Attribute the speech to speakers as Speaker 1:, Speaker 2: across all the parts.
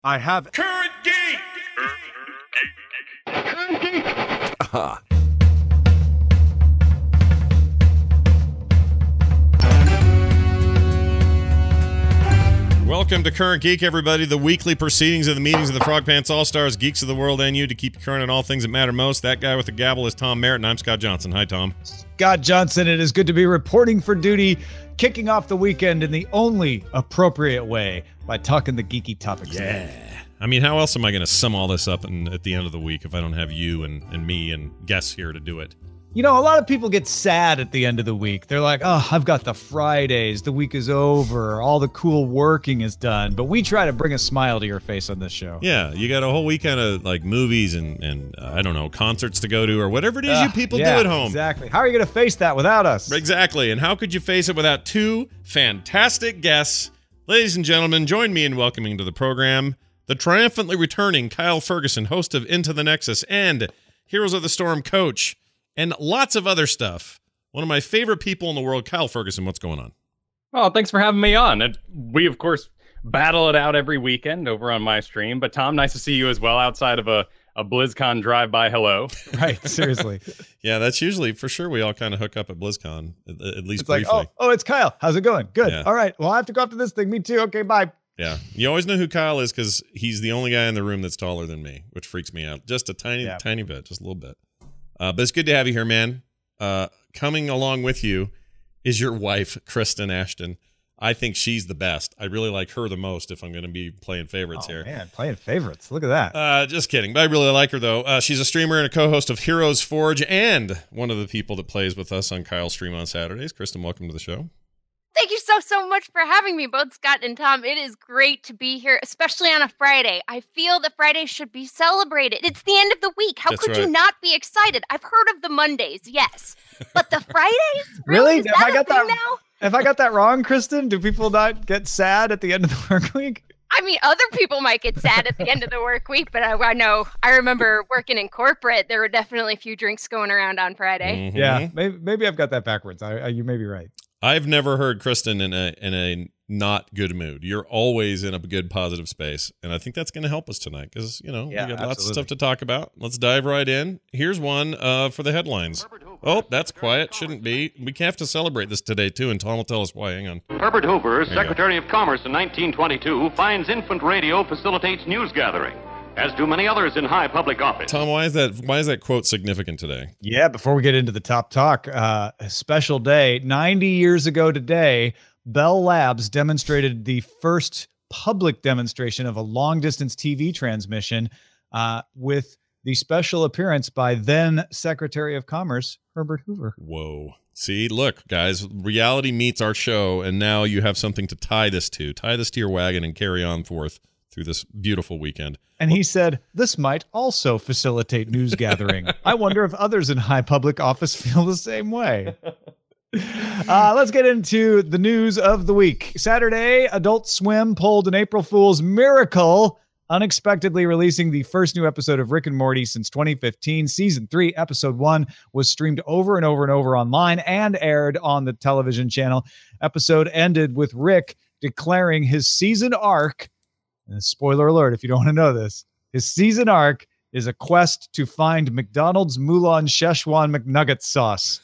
Speaker 1: I have
Speaker 2: Current Geek!
Speaker 1: Aha.
Speaker 3: Welcome to Current Geek, everybody, the weekly proceedings of the meetings of the Frog Pants All-Stars, geeks of the world, and you to keep you current on all things that matter most. That guy with the gavel is Tom Merritt, and I'm Scott Johnson. Hi, Tom.
Speaker 4: Scott Johnson, it is good to be reporting for duty, kicking off the weekend in the only appropriate way by talking the geeky topics.
Speaker 3: Yeah. I mean, how else am I going to sum all this up at the end of the week if I don't have you and me and guests here to do it?
Speaker 4: You know, a lot of people get sad at the end of the week. They're like, oh, I've got the Fridays, the week is over, all the cool working is done. But we try to bring a smile to your face on this show.
Speaker 3: Yeah, you got a whole weekend of like movies and I don't know, concerts to go to or whatever it is you people do at home.
Speaker 4: Exactly. How are you going to face that without us?
Speaker 3: Exactly. And how could you face it without two fantastic guests? Ladies and gentlemen, join me in welcoming to the program the triumphantly returning Kyle Ferguson, host of Into the Nexus and Heroes of the Storm coach, and lots of other stuff. One of my favorite people in the world, Kyle Ferguson. What's going on?
Speaker 5: Oh, thanks for having me on. And we, of course, battle it out every weekend over on my stream. But Tom, nice to see you as well outside of a BlizzCon drive-by hello.
Speaker 4: Right, seriously.
Speaker 3: Yeah, that's usually, for sure, we all kind of hook up at BlizzCon, at least
Speaker 4: It's
Speaker 3: briefly.
Speaker 4: like, oh, it's Kyle. How's it going? Good.
Speaker 3: Yeah.
Speaker 4: All right. Well, I have to go after this thing. Me too. Okay, bye.
Speaker 3: Yeah, you always know who Kyle is because he's the only guy in the room that's taller than me, which freaks me out. Just a tiny bit, just a little bit. But it's good to have you here, man. Coming along with you is your wife, Kristen Ashton. I think she's the best. I really like her the most if I'm going to be playing favorites here.
Speaker 4: Man, playing favorites. Look at that.
Speaker 3: Just kidding. But I really like her, though. She's a streamer and a co-host of Heroes Forge and one of the people that plays with us on Kyle's stream on Saturdays. Kristen, welcome to the show.
Speaker 6: Thank you so much for having me, both Scott and Tom. It is great to be here, especially on a Friday. I feel that Fridays should be celebrated. It's the end of the week. How could you not be excited? I've heard of the Mondays, yes. But the Fridays?
Speaker 4: Really?
Speaker 6: Is that a thing now?
Speaker 4: Have I got that wrong, Kristen? Do people not get sad at the end of the work week?
Speaker 6: I mean, other people might get sad at the end of the work week, but I know. I remember working in corporate. There were definitely a few drinks going around on Friday.
Speaker 3: Mm-hmm.
Speaker 4: Yeah, maybe I've got that backwards. You may be right.
Speaker 3: I've never heard Kristen in a not good mood. You're always in a good, positive space, and I think that's going to help us tonight because we got lots of stuff to talk about. Let's dive right in. Here's one for the headlines. Oh, that's quiet. Shouldn't be. We have to celebrate this today too, and Tom will tell us why. Hang on.
Speaker 7: Herbert Hoover, Secretary of Commerce in 1922, finds infant radio facilitates news gathering, as do many others in high public office.
Speaker 3: Tom, why is that quote significant today?
Speaker 4: Yeah, before we get into the top talk, a special day. 90 years ago today, Bell Labs demonstrated the first public demonstration of a long-distance TV transmission with the special appearance by then Secretary of Commerce, Herbert Hoover.
Speaker 3: Whoa. See, look, guys, reality meets our show, and now you have something to tie this to. Tie this to your wagon and carry on forth through this beautiful weekend.
Speaker 4: And he said, this might also facilitate news gathering. I wonder if others in high public office feel the same way. Let's get into the news of the week. Saturday, Adult Swim pulled an April Fool's miracle, unexpectedly releasing the first new episode of Rick and Morty since 2015. Season 3, Episode 1 was streamed over and over and over online and aired on the television channel. Episode ended with Rick declaring his season arc. And spoiler alert, if you don't want to know this, his season arc is a quest to find McDonald's Moulin Szechuan McNugget sauce.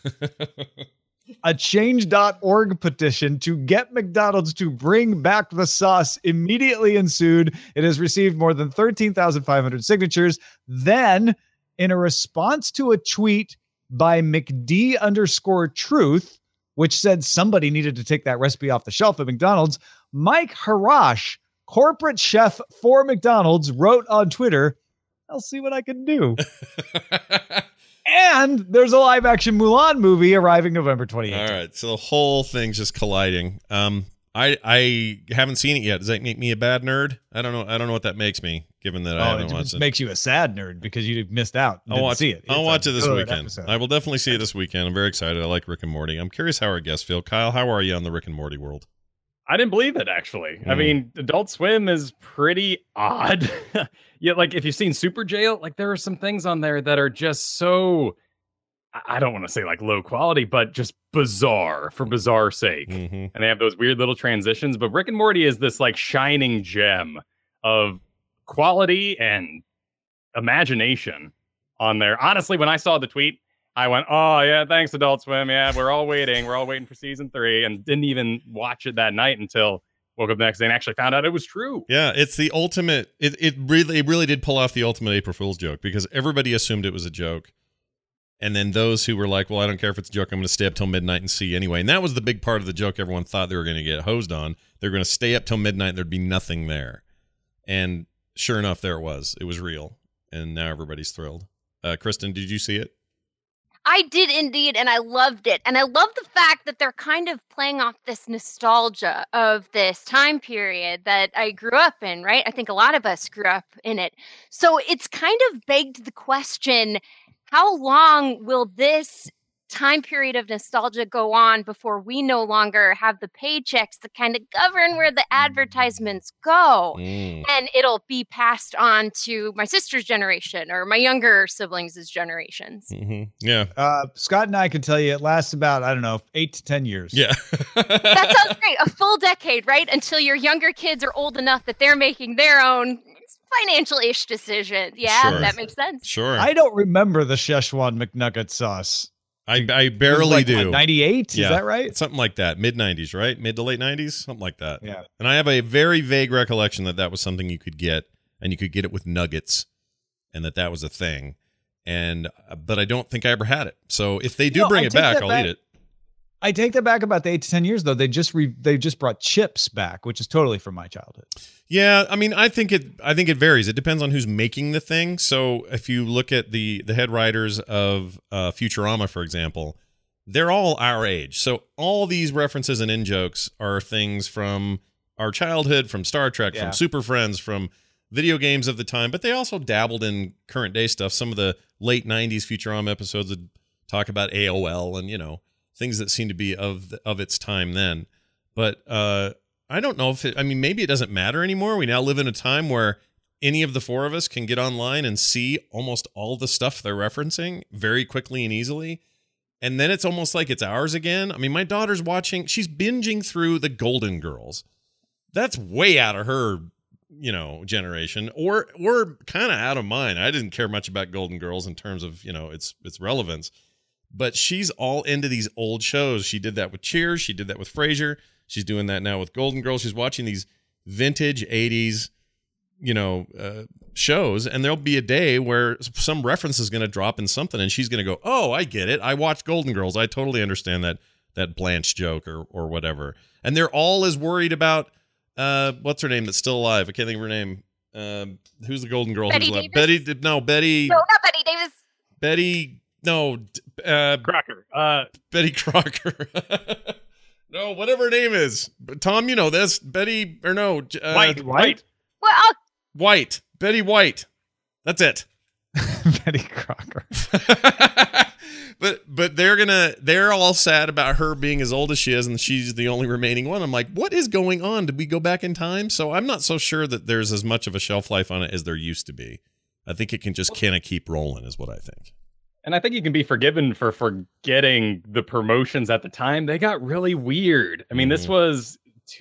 Speaker 4: A change.org petition to get McDonald's to bring back the sauce immediately ensued. It has received more than 13,500 signatures. Then, in a response to a tweet by McD_truth, which said somebody needed to take that recipe off the shelf at McDonald's, Mike Harash, corporate chef for McDonald's, wrote on Twitter, I'll see what I can do. And there's a live action Mulan movie arriving November 28th.
Speaker 3: All right. So the whole thing's just colliding. I haven't seen it yet. Does that make me a bad nerd? I don't know what that makes me, given that I haven't watched it.
Speaker 4: It makes you a sad nerd because you missed out.
Speaker 3: I'll watch it this weekend.
Speaker 4: Episode.
Speaker 3: I will definitely see it this weekend. I'm very excited. I like Rick and Morty. I'm curious how our guests feel. Kyle, how are you on the Rick and Morty world?
Speaker 5: I didn't believe it, actually. I mean, Adult Swim is pretty odd. Yeah, like if you've seen Super Jail, like there are some things on there that are just so, I don't want to say like low quality, but just bizarre for bizarre sake.
Speaker 3: Mm-hmm.
Speaker 5: And they have those weird little transitions. But Rick and Morty is this like shining gem of quality and imagination on there. Honestly, when I saw the tweet, I went, oh, yeah, thanks, Adult Swim. Yeah, we're all waiting. We're all waiting for season 3, and didn't even watch it that night until woke up the next day and actually found out it was true.
Speaker 3: Yeah, it's the ultimate. It really did pull off the ultimate April Fool's joke, because everybody assumed it was a joke. And then those who were like, well, I don't care if it's a joke, I'm going to stay up till midnight and see anyway. And that was the big part of the joke everyone thought they were going to get hosed on. They're going to stay up till midnight and there'd be nothing there. And sure enough, there it was. It was real. And now everybody's thrilled. Kristen, did you see it?
Speaker 6: I did indeed, and I loved it. And I love the fact that they're kind of playing off this nostalgia of this time period that I grew up in, right? I think a lot of us grew up in it. So it's kind of begged the question, how long will this time period of nostalgia go on before we no longer have the paychecks that kind of govern where the advertisements go? And it'll be passed on to my sister's generation or my younger siblings' generations.
Speaker 3: Yeah.
Speaker 4: Scott and I can tell you it lasts about, I don't know, 8 to 10 years.
Speaker 3: Yeah.
Speaker 6: That sounds great. A full decade, right? Until your younger kids are old enough that they're making their own financial-ish decisions. Yeah,
Speaker 3: Sure.
Speaker 6: That makes sense.
Speaker 3: Sure.
Speaker 4: I don't remember the Szechuan McNugget sauce.
Speaker 3: I barely do.
Speaker 4: 98?
Speaker 3: Yeah.
Speaker 4: Is that right?
Speaker 3: Something like that. Mid-90s, right? Mid to late 90s? Something like that.
Speaker 4: Yeah.
Speaker 3: And I have a very vague recollection that was something you could get, and you could get it with nuggets, and that was a thing. And but I don't think I ever had it. So if they do bring it back, I'll eat it.
Speaker 4: I take that back about the 8 to 10 years, though. They just brought chips back, which is totally from my childhood.
Speaker 3: Yeah, I mean, I think it varies. It depends on who's making the thing. So if you look at the head writers of Futurama, for example, they're all our age. So all these references and in-jokes are things from our childhood, from Star Trek, from Super Friends, from video games of the time. But they also dabbled in current day stuff. Some of the late 90s Futurama episodes would talk about AOL and, things that seem to be of its time then. But I don't know if maybe it doesn't matter anymore. We now live in a time where any of the four of us can get online and see almost all the stuff they're referencing very quickly and easily. And then it's almost like it's ours again. I mean, my daughter's she's binging through the Golden Girls. That's way out of her, generation, or kind of out of mine. I didn't care much about Golden Girls in terms of, its relevance. But she's all into these old shows. She did that with Cheers. She did that with Frasier. She's doing that now with Golden Girls. She's watching these vintage 80s, shows. And there'll be a day where some reference is going to drop in something. And she's going to go, oh, I get it. I watched Golden Girls. I totally understand that Blanche joke or whatever. And they're all as worried about, what's her name that's still alive? I can't think of her name. Who's the Golden Girl?
Speaker 6: Betty
Speaker 3: who's
Speaker 6: Davis?
Speaker 3: Betty. No, Betty.
Speaker 6: No, not Betty Davis.
Speaker 3: Betty. No.
Speaker 5: Crocker.
Speaker 3: Betty Crocker. No, whatever her name is. Tom, you know this. Betty, or no.
Speaker 5: White.
Speaker 6: Well,
Speaker 3: White. Betty White. That's it.
Speaker 4: Betty Crocker.
Speaker 3: But they're all sad about her being as old as she is, and she's the only remaining one. I'm like, what is going on? Did we go back in time? So I'm not so sure that there's as much of a shelf life on it as there used to be. I think it can just kind of keep rolling, is what I think.
Speaker 5: And I think you can be forgiven for forgetting the promotions at the time. They got really weird. I mean, this was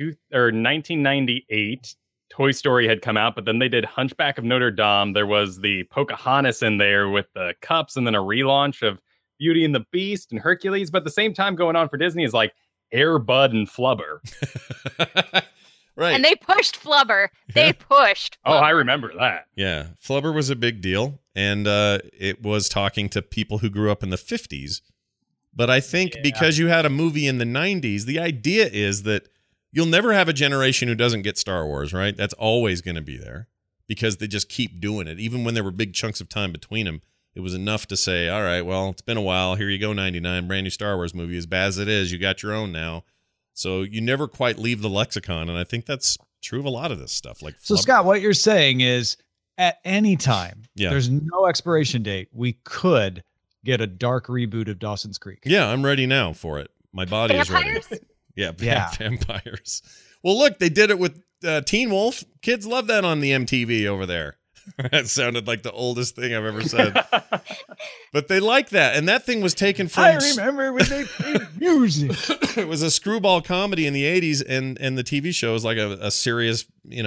Speaker 5: 1998. Toy Story had come out, but then they did Hunchback of Notre Dame. There was the Pocahontas in there with the cups, and then a relaunch of Beauty and the Beast and Hercules. But at the same time going on for Disney is like Air Bud and Flubber.
Speaker 3: Right.
Speaker 6: And they pushed Flubber. They pushed Flubber.
Speaker 5: Oh, I remember that.
Speaker 3: Yeah. Flubber was a big deal. And it was talking to people who grew up in the 50s. But I think because you had a movie in the 90s, the idea is that you'll never have a generation who doesn't get Star Wars, right? That's always going to be there because they just keep doing it. Even when there were big chunks of time between them, it was enough to say, all right, well, it's been a while. Here you go, 99, brand new Star Wars movie. As bad as it is, you got your own now. So you never quite leave the lexicon, and I think that's true of a lot of this stuff. So,
Speaker 4: Scott, what you're saying is at any time,
Speaker 3: Yeah.
Speaker 4: there's no expiration date, we could get a dark reboot of Dawson's Creek.
Speaker 3: Yeah, I'm ready now for it. My body is ready. Yeah, vampires. Well, look, they did it with Teen Wolf. Kids love that on the MTV over there. That sounded like the oldest thing I've ever said. But they like that. And that thing was taken from...
Speaker 4: I remember when they played music.
Speaker 3: It was a screwball comedy in the 80s, and the TV show is like a serious,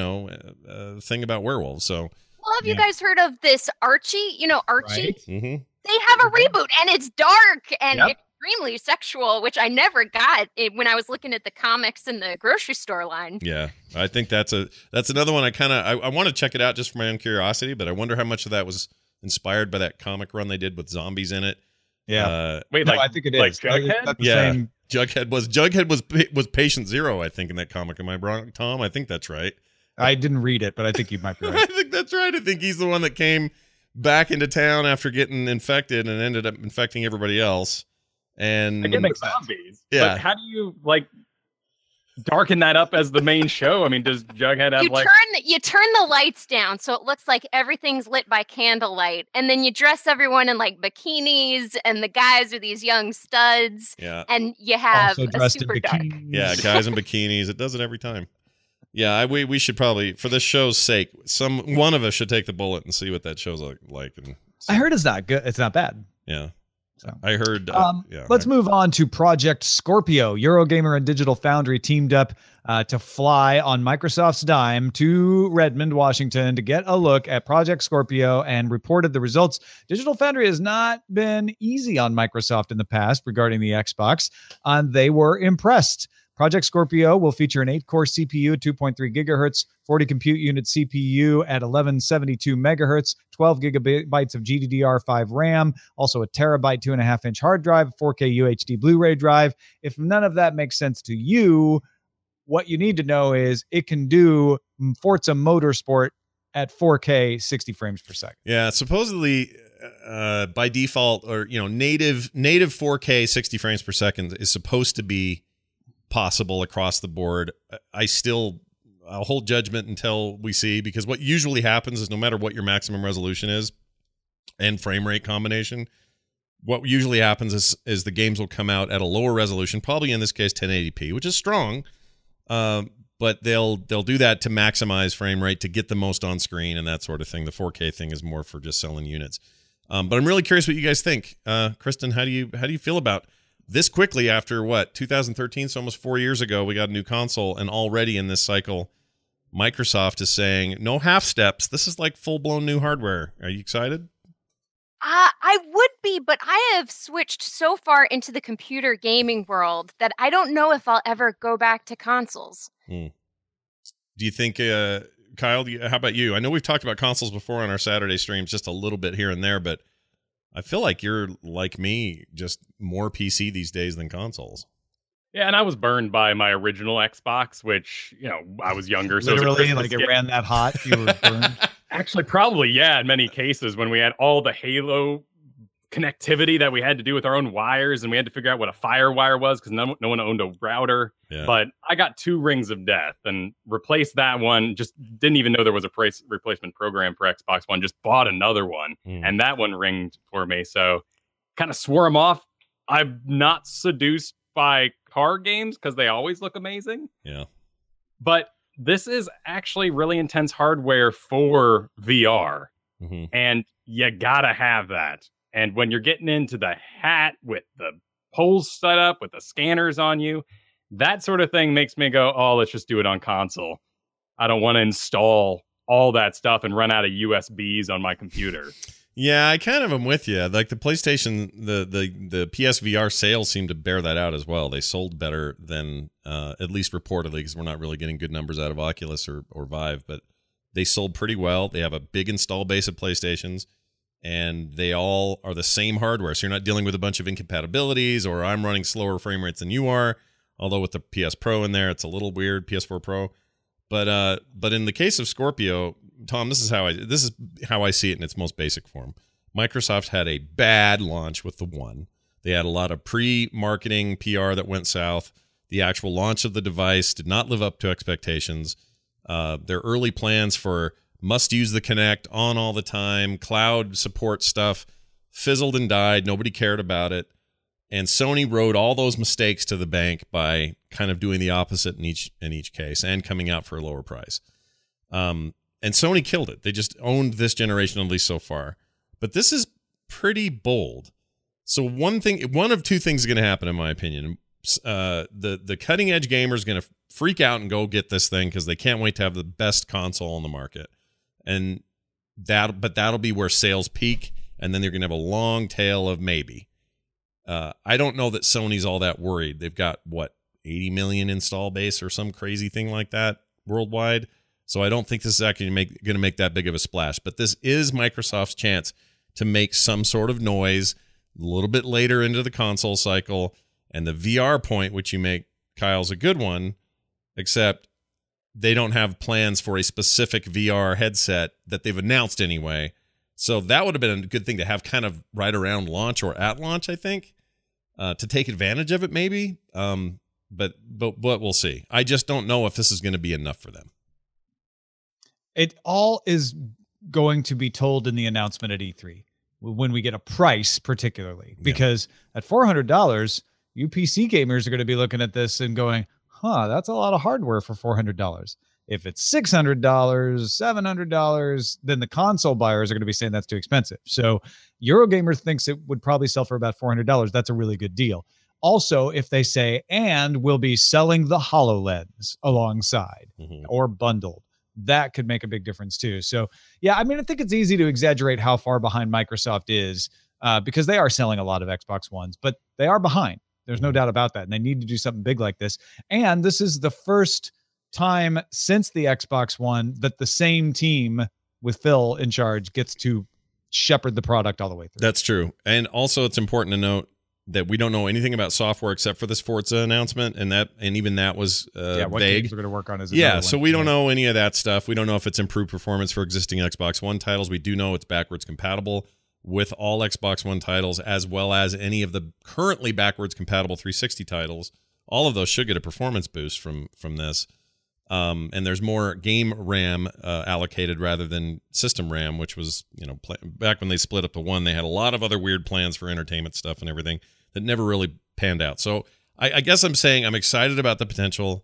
Speaker 3: thing about werewolves. So,
Speaker 6: well, have you guys heard of this Archie? You know, Archie?
Speaker 4: Right.
Speaker 3: Mm-hmm.
Speaker 6: They have a reboot, and it's dark and extremely sexual, which I never got when I was looking at the comics in the grocery store line.
Speaker 3: Yeah, I think that's another one. I want to check it out just for my own curiosity, but I wonder how much of that was inspired by that comic run they did with zombies in it.
Speaker 4: Yeah.
Speaker 5: Wait,
Speaker 4: no,
Speaker 5: like,
Speaker 4: I think it is.
Speaker 5: like Jughead?
Speaker 4: That's the
Speaker 3: Yeah.
Speaker 4: same-
Speaker 3: Jughead was Patient Zero, I think, in that comic. Am I wrong, Tom? I think that's right.
Speaker 4: I didn't read it, but I think you might be
Speaker 3: I
Speaker 4: right.
Speaker 3: think that's right. I think he's the one that came back into town after getting infected and ended up infecting everybody else. And
Speaker 5: Like, it makes zombies.
Speaker 3: Yeah.
Speaker 5: But how do you darken that up as the main show? I mean, does Jughead have
Speaker 6: You turn the lights down so it looks like everything's lit by candlelight, and then you dress everyone in like bikinis, and the guys are these young studs.
Speaker 3: Yeah.
Speaker 6: And you have
Speaker 4: Also
Speaker 6: a
Speaker 4: dressed in
Speaker 6: super dark.
Speaker 3: Yeah, guys in bikinis. It does it every time. Yeah, we should probably, for this show's sake, one of us should take the bullet and see what that show's like. And
Speaker 4: I heard it's not good. It's not bad.
Speaker 3: yeah,
Speaker 4: So.
Speaker 3: I heard.
Speaker 4: Let's move on to Project Scorpio. Eurogamer and Digital Foundry teamed up to fly on Microsoft's dime to Redmond, Washington, to get a look at Project Scorpio and reported the results. Digital Foundry has not been easy on Microsoft in the past regarding the Xbox, and they were impressed. Project Scorpio will feature an 8-core CPU at 2.3 gigahertz, 40 compute unit CPU at 1172 megahertz, 12 gigabytes of GDDR5 RAM, also a terabyte 2.5-inch hard drive, 4K UHD Blu-ray drive. If none of that makes sense to you, what you need to know is it can do Forza Motorsport at 4K 60 frames per second.
Speaker 3: Yeah, supposedly by default, or native 4K 60 frames per second is supposed to be possible across the board. I'll hold judgment until we see, because what usually happens is no matter what your maximum resolution is and frame rate combination, what usually happens is the games will come out at a lower resolution, probably in this case 1080p, which is strong, but they'll do that to maximize frame rate, to get the most on screen and that sort of thing. The 4K thing is more for just selling units. But I'm really curious what you guys think. Kristen, how do you feel about this quickly after 2013, so almost 4 years ago, we got a new console, and already in this cycle, Microsoft is saying no half steps. This is like full-blown new hardware. Are you excited?
Speaker 6: I would be, but I have switched so far into the computer gaming world that I don't know if I'll ever go back to consoles.
Speaker 3: Do you think, Kyle, how about you? I know we've talked about consoles before on our Saturday streams, just a little bit here and there, but I feel like you're like me, just more PC these days than consoles.
Speaker 5: Yeah, and I was burned by my original Xbox, which, I was younger. So
Speaker 4: Literally, like it ran that hot, you were burned?
Speaker 5: Actually, probably, yeah, in many cases, when we had all the Halo connectivity that we had to do with our own wires, and we had to figure out what a FireWire was because no one owned a router.
Speaker 3: Yeah.
Speaker 5: But I got 2 Rings of Death and replaced that one. Just didn't even know there was a replacement program for Xbox One. Just bought another one, and that one ringed for me. So kind of swore them off. I'm not seduced by car games because they always look amazing.
Speaker 3: Yeah.
Speaker 5: But this is actually really intense hardware for VR.
Speaker 3: Mm-hmm.
Speaker 5: And you gotta have that. And when you're getting into the hat with the poles set up, with the scanners on you, that sort of thing makes me go, oh, let's just do it on console. I don't want to install all that stuff and run out of USBs on my computer.
Speaker 3: Yeah, I kind of am with you. Like the PlayStation, the PSVR sales seem to bear that out as well. They sold better than, at least reportedly, because we're not really getting good numbers out of Oculus or Vive, but they sold pretty well. They have a big install base of PlayStations, and they all are the same hardware. So you're not dealing with a bunch of incompatibilities, or I'm running slower frame rates than you are. Although with the PS Pro in there, it's a little weird, PS4 Pro. But in the case of Scorpio, Tom, this is how I see it in its most basic form. Microsoft had a bad launch with the One. They had a lot of pre-marketing PR that went south. The actual launch of the device did not live up to expectations. Their early plans for must use the Kinect on all the time, cloud support stuff fizzled and died. Nobody cared about it. And Sony rode all those mistakes to the bank by kind of doing the opposite in each case and coming out for a lower price. And Sony killed it. They just owned this generation, at least so far. But this is pretty bold. So one of two things is going to happen, in my opinion. The cutting edge gamer is going to freak out and go get this thing because they can't wait to have the best console on the market. And that'll be where sales peak, and then they're going to have a long tail of maybe. I don't know that Sony's all that worried. They've got, 80 million install base or some crazy thing like that worldwide. So I don't think this is actually going to make that big of a splash. But this is Microsoft's chance to make some sort of noise a little bit later into the console cycle. And the VR point, which you make, Kyle's a good one, except they don't have plans for a specific VR headset that they've announced anyway. So that would have been a good thing to have kind of right around launch or at launch, I think, to take advantage of it maybe. But we'll see. I just don't know if this is going to be enough for them.
Speaker 4: It all is going to be told in the announcement at E3 when we get a price, particularly, because at $400, you PC gamers are going to be looking at this and going, that's a lot of hardware for $400. If it's $600, $700, then the console buyers are going to be saying that's too expensive. So Eurogamer thinks it would probably sell for about $400. That's a really good deal. Also, if they say, and we'll be selling the HoloLens alongside or bundled, that could make a big difference too. So, yeah, I mean, I think it's easy to exaggerate how far behind Microsoft is because they are selling a lot of Xbox Ones, but they are behind. There's no doubt about that. And they need to do something big like this. And this is the first time since the Xbox One that the same team with Phil in charge gets to shepherd the product all the way through.
Speaker 3: That's true. And also it's important to note that we don't know anything about software except for this Forza announcement, and even that was
Speaker 4: what
Speaker 3: vague.
Speaker 4: games we're going to work on is
Speaker 3: so we don't know any of that stuff. We don't know if it's improved performance for existing Xbox One titles. We do know it's backwards compatible with all Xbox One titles, as well as any of the currently backwards compatible 360 titles. All of those should get a performance boost from this. And there's more game RAM allocated rather than system RAM, which was, back when they split up the one, they had a lot of other weird plans for entertainment stuff and everything that never really panned out. So I guess I'm saying I'm excited about the potential.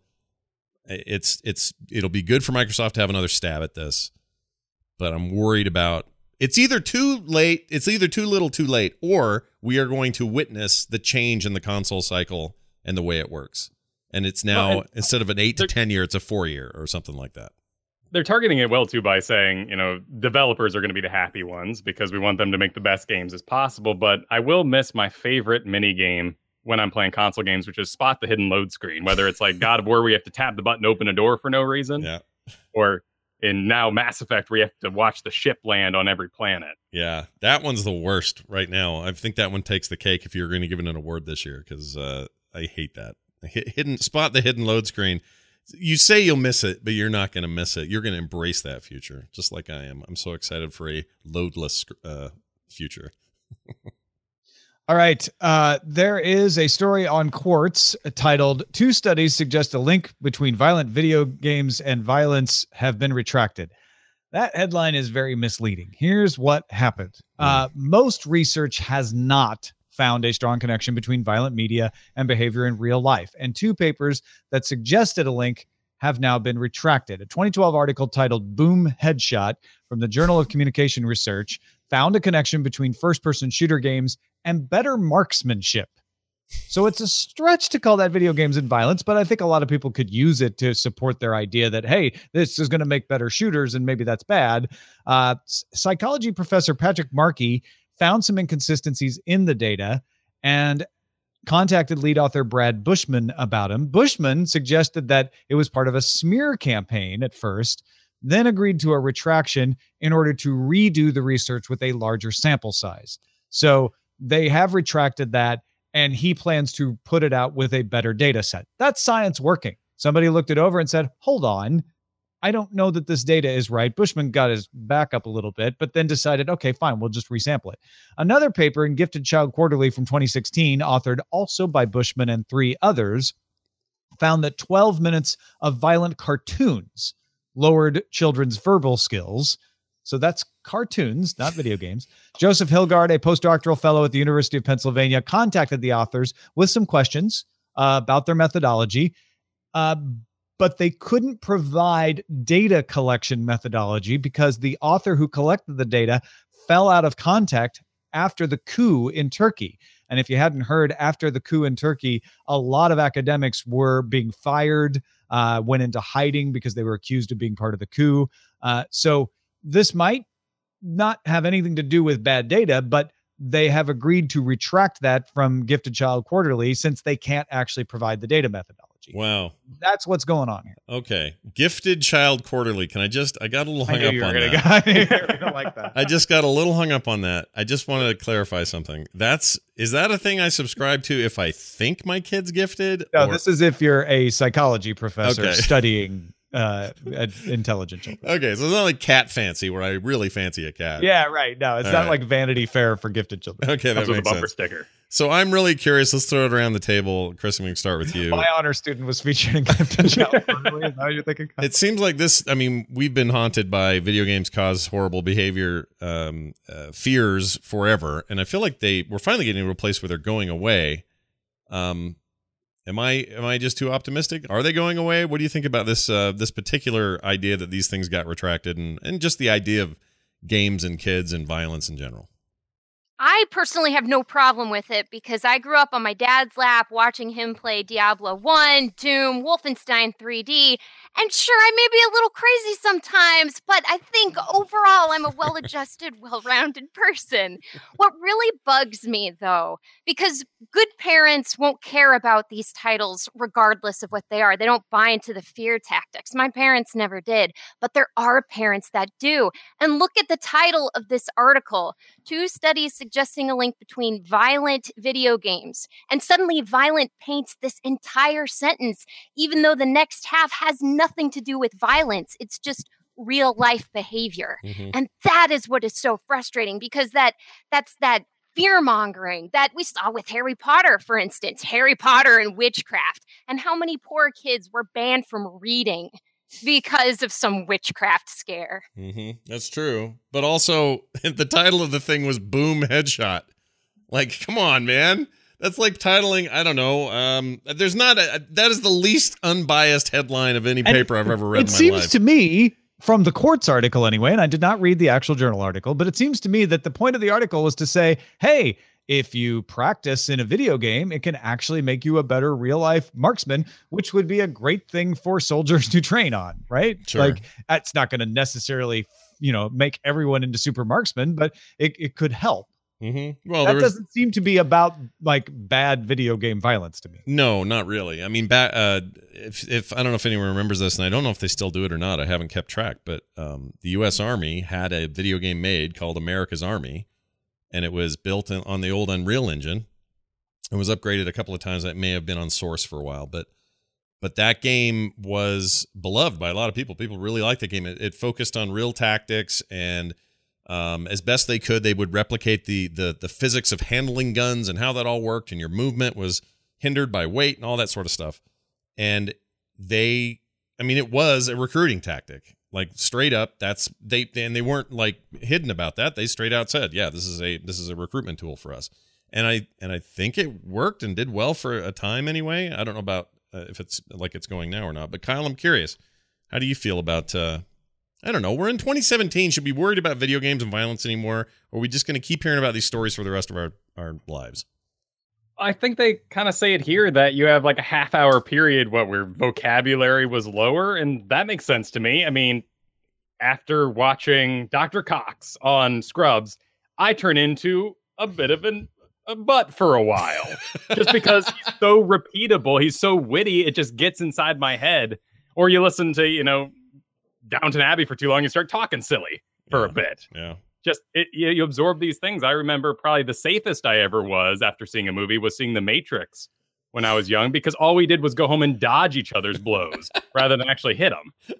Speaker 3: It'll be good for Microsoft to have another stab at this, but I'm worried about it's either too late, it's either too little, too late, or we are going to witness the change in the console cycle and the way it works. And it's now, instead of an 8 to 10 year, it's a 4 year or something like that.
Speaker 5: They're targeting it well, too, by saying, developers are going to be the happy ones because we want them to make the best games as possible. But I will miss my favorite mini game when I'm playing console games, which is spot the hidden load screen, whether it's like God of War, where you have to tap the button to open a door for no reason, or in now Mass Effect, where you have to watch the ship land on every planet.
Speaker 3: Yeah, that one's the worst right now. I think that one takes the cake if you're going to give it an award this year, because I hate that. Spot the hidden load screen. You say you'll miss it, but you're not going to miss it. You're going to embrace that future, just like I am. I'm so excited for a loadless future.
Speaker 4: All right. There is a story on Quartz titled, 2 studies suggest a link between violent video games and violence have been retracted. That headline is very misleading. Here's what happened. Most research has not found a strong connection between violent media and behavior in real life. And 2 papers that suggested a link have now been retracted. A 2012 article titled Boom Headshot from the Journal of Communication Research found a connection between first-person shooter games and better marksmanship. So it's a stretch to call that video games and violence, but I think a lot of people could use it to support their idea that, hey, this is going to make better shooters, and maybe that's bad. Psychology professor Patrick Markey found some inconsistencies in the data and contacted lead author Brad Bushman about him. Bushman suggested that it was part of a smear campaign at first, then agreed to a retraction in order to redo the research with a larger sample size. So they have retracted that, and he plans to put it out with a better data set. That's science working. Somebody looked it over and said, hold on, I don't know that this data is right. Bushman got his back up a little bit, but then decided, okay, fine, we'll just resample it. Another paper in Gifted Child Quarterly from 2016, authored also by Bushman and 3 others, found that 12 minutes of violent cartoons lowered children's verbal skills. So that's cartoons, not video games. Joseph Hilgard, a postdoctoral fellow at the University of Pennsylvania, contacted the authors with some questions about their methodology. but they couldn't provide data collection methodology because the author who collected the data fell out of contact after the coup in Turkey. And if you hadn't heard, after the coup in Turkey, a lot of academics were being fired, went into hiding because they were accused of being part of the coup. So this might not have anything to do with bad data, but they have agreed to retract that from Gifted Child Quarterly since they can't actually provide the data methodology.
Speaker 3: Wow.
Speaker 4: That's what's going on here.
Speaker 3: Okay. Gifted Child Quarterly. I got a little hung up on that.
Speaker 4: I don't like that.
Speaker 3: I just got a little hung up on that. I just wanted to clarify something. Is that a thing I subscribe to if I think my kid's gifted?
Speaker 4: No, this is if you're a psychology professor
Speaker 3: Okay.
Speaker 4: studying intelligent children.
Speaker 3: Okay, so it's not like Cat Fancy where I really fancy a cat.
Speaker 4: Yeah, right. No, it's
Speaker 3: All
Speaker 4: not
Speaker 3: right.
Speaker 4: like Vanity Fair for gifted children.
Speaker 3: Okay, that
Speaker 5: Comes with a
Speaker 3: makes
Speaker 5: bumper
Speaker 3: sense.
Speaker 5: sticker.
Speaker 3: So I'm really curious. Let's throw it around the table. Chris, we can start with you.
Speaker 4: My honor student was featured in Gifted Child Quarterly. Is that what you're thinking?
Speaker 3: It seems like this. I mean, we've been haunted by video games cause horrible behavior fears forever, and I feel like we're finally getting to a place where they're going away. Am I just too optimistic? Are they going away? What do you think about this this particular idea that these things got retracted, and just the idea of games and kids and violence in general?
Speaker 6: I personally have no problem with it because I grew up on my dad's lap watching him play Diablo 1, Doom, Wolfenstein 3D, and sure, I may be a little crazy sometimes, but I think overall I'm a well-adjusted, well-rounded person. What really bugs me, though, because good parents won't care about these titles regardless of what they are. They don't buy into the fear tactics. My parents never did, but there are parents that do. And look at the title of this article. 2 studies suggesting a link between violent video games. And suddenly violent paints this entire sentence, even though the next half has nothing to do with violence. It's just real life behavior.
Speaker 3: Mm-hmm.
Speaker 6: And that is what is so frustrating because that's that fear mongering that we saw with Harry Potter, for instance, Harry Potter and witchcraft, and how many poor kids were banned from reading because of some witchcraft scare.
Speaker 3: Mm-hmm. That's true. But also, the title of the thing was Boom Headshot. Like, come on, man. That's like titling, I don't know. That is the least unbiased headline of any paper I've ever read in my life.
Speaker 4: It seems to me, from the Quartz article anyway, and I did not read the actual journal article, but it seems to me that the point of the article was to say, hey, if you practice in a video game, it can actually make you a better real life marksman, which would be a great thing for soldiers to train on, right?
Speaker 3: Sure.
Speaker 4: Like, that's not going to necessarily, make everyone into super marksmen, but it could help.
Speaker 3: Mm-hmm. Well,
Speaker 4: that doesn't seem to be about like bad video game violence to me.
Speaker 3: No, not really. I mean, if I don't know if anyone remembers this, and I don't know if they still do it or not. I haven't kept track, but the U.S. Army had a video game made called America's Army, and it was built on the old Unreal Engine. It was upgraded a couple of times. It may have been on Source for a while, but that game was beloved by a lot of people. People really liked the game. It focused on real tactics and. As best they could, they would replicate the physics of handling guns and how that all worked, and your movement was hindered by weight and all that sort of stuff. And it was a recruiting tactic, like straight up. They weren't like hidden about that. They straight out said, "Yeah, this is a recruitment tool for us." And I think it worked and did well for a time anyway. I don't know about if it's like it's going now or not. But Kyle, I'm curious, how do you feel about? I don't know. We're in 2017. Should we be worried about video games and violence anymore? Or are we just going to keep hearing about these stories for the rest of our lives?
Speaker 5: I think they kind of say it here that you have like a half-hour period where vocabulary was lower, and that makes sense to me. I mean, after watching Dr. Cox on Scrubs, I turn into a bit of a butt for a while. Just because he's so repeatable, he's so witty, it just gets inside my head. Or you listen to, Downton Abbey for too long, you start talking silly for a bit.
Speaker 3: Yeah.
Speaker 5: Just you absorb these things. I remember probably the safest I ever was after seeing a movie was seeing The Matrix when I was young, because all we did was go home and dodge each other's blows rather than actually hit them.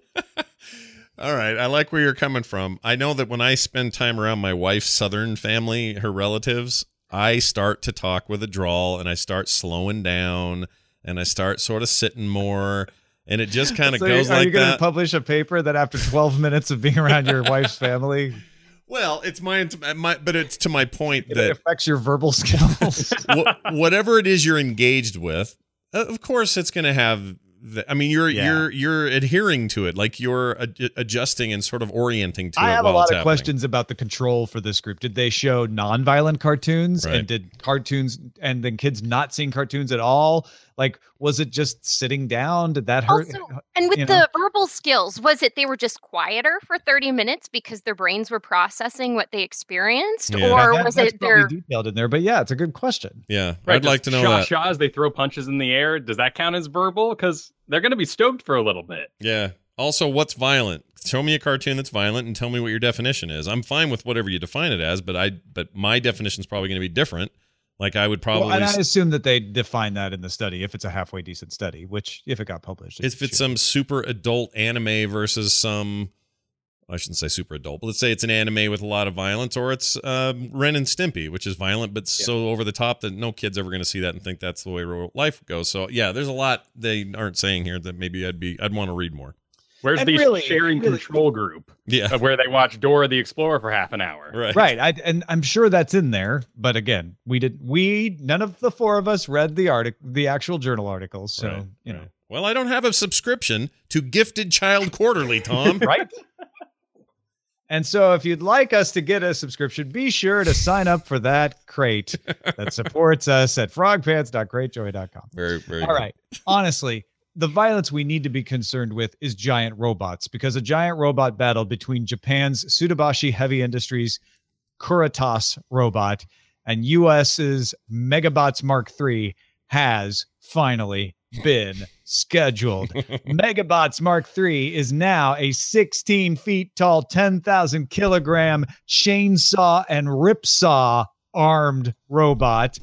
Speaker 3: All right. I like where you're coming from. I know that when I spend time around my wife's Southern family, her relatives, I start to talk with a drawl, and I start slowing down, and I start sort of sitting more. And it just kind of goes like that.
Speaker 4: Are you going to publish a paper that after 12 minutes of being around your wife's family?
Speaker 3: Well, it's but it's to my point
Speaker 4: it
Speaker 3: that
Speaker 4: affects your verbal skills.
Speaker 3: Whatever it is you're engaged with, of course, it's going to have I mean, you're adhering to it, like you're adjusting and sort of orienting to it.
Speaker 4: I have a
Speaker 3: lot
Speaker 4: of questions about the control for this group. Did they show non-violent cartoons, and did cartoons, and then kids not seeing cartoons at all? Like, was it just sitting down? Did that hurt?
Speaker 6: Also, and with the verbal skills, was it they were just quieter for 30 minutes because their brains were processing what they experienced? Or was it they're
Speaker 4: detailed in there? But yeah, it's a good question.
Speaker 3: Yeah, I'd like to know that.
Speaker 5: As they throw punches in the air, does that count as verbal? Because they're going to be stoked for a little bit.
Speaker 3: Yeah. Also, what's violent? Show me a cartoon that's violent and tell me what your definition is. I'm fine with whatever you define it as, but my definition is probably going to be different. Like I would probably,
Speaker 4: and I assume that they define that in the study if it's a halfway decent study, which if it got published,
Speaker 3: if it's some super adult anime versus some, I shouldn't say super adult, but let's say it's an anime with a lot of violence, or it's Ren and Stimpy, which is violent but so over the top that no kid's ever going to see that and think that's the way real life goes. So yeah, there's a lot they aren't saying here that maybe I'd want to read more.
Speaker 5: Where's the sharing control group?
Speaker 3: Yeah,
Speaker 5: where they watch Dora the Explorer for half an hour.
Speaker 3: Right.
Speaker 4: And I'm sure that's in there. But again, none of the four of us read the actual journal articles. So you know.
Speaker 3: Well, I don't have a subscription to Gifted Child Quarterly, Tom.
Speaker 4: Right. And so if you'd like us to get a subscription, be sure to sign up for that crate that supports us at frogpants.greatjoy.com.
Speaker 3: Very, very
Speaker 4: all right. Honestly, the violence we need to be concerned with is giant robots, because a giant robot battle between Japan's Tsutobashi Heavy Industries Kuritas robot and US's Megabots Mark III has finally been scheduled. Megabots Mark III is now a 16 feet tall, 10,000 kilogram chainsaw and ripsaw armed robot.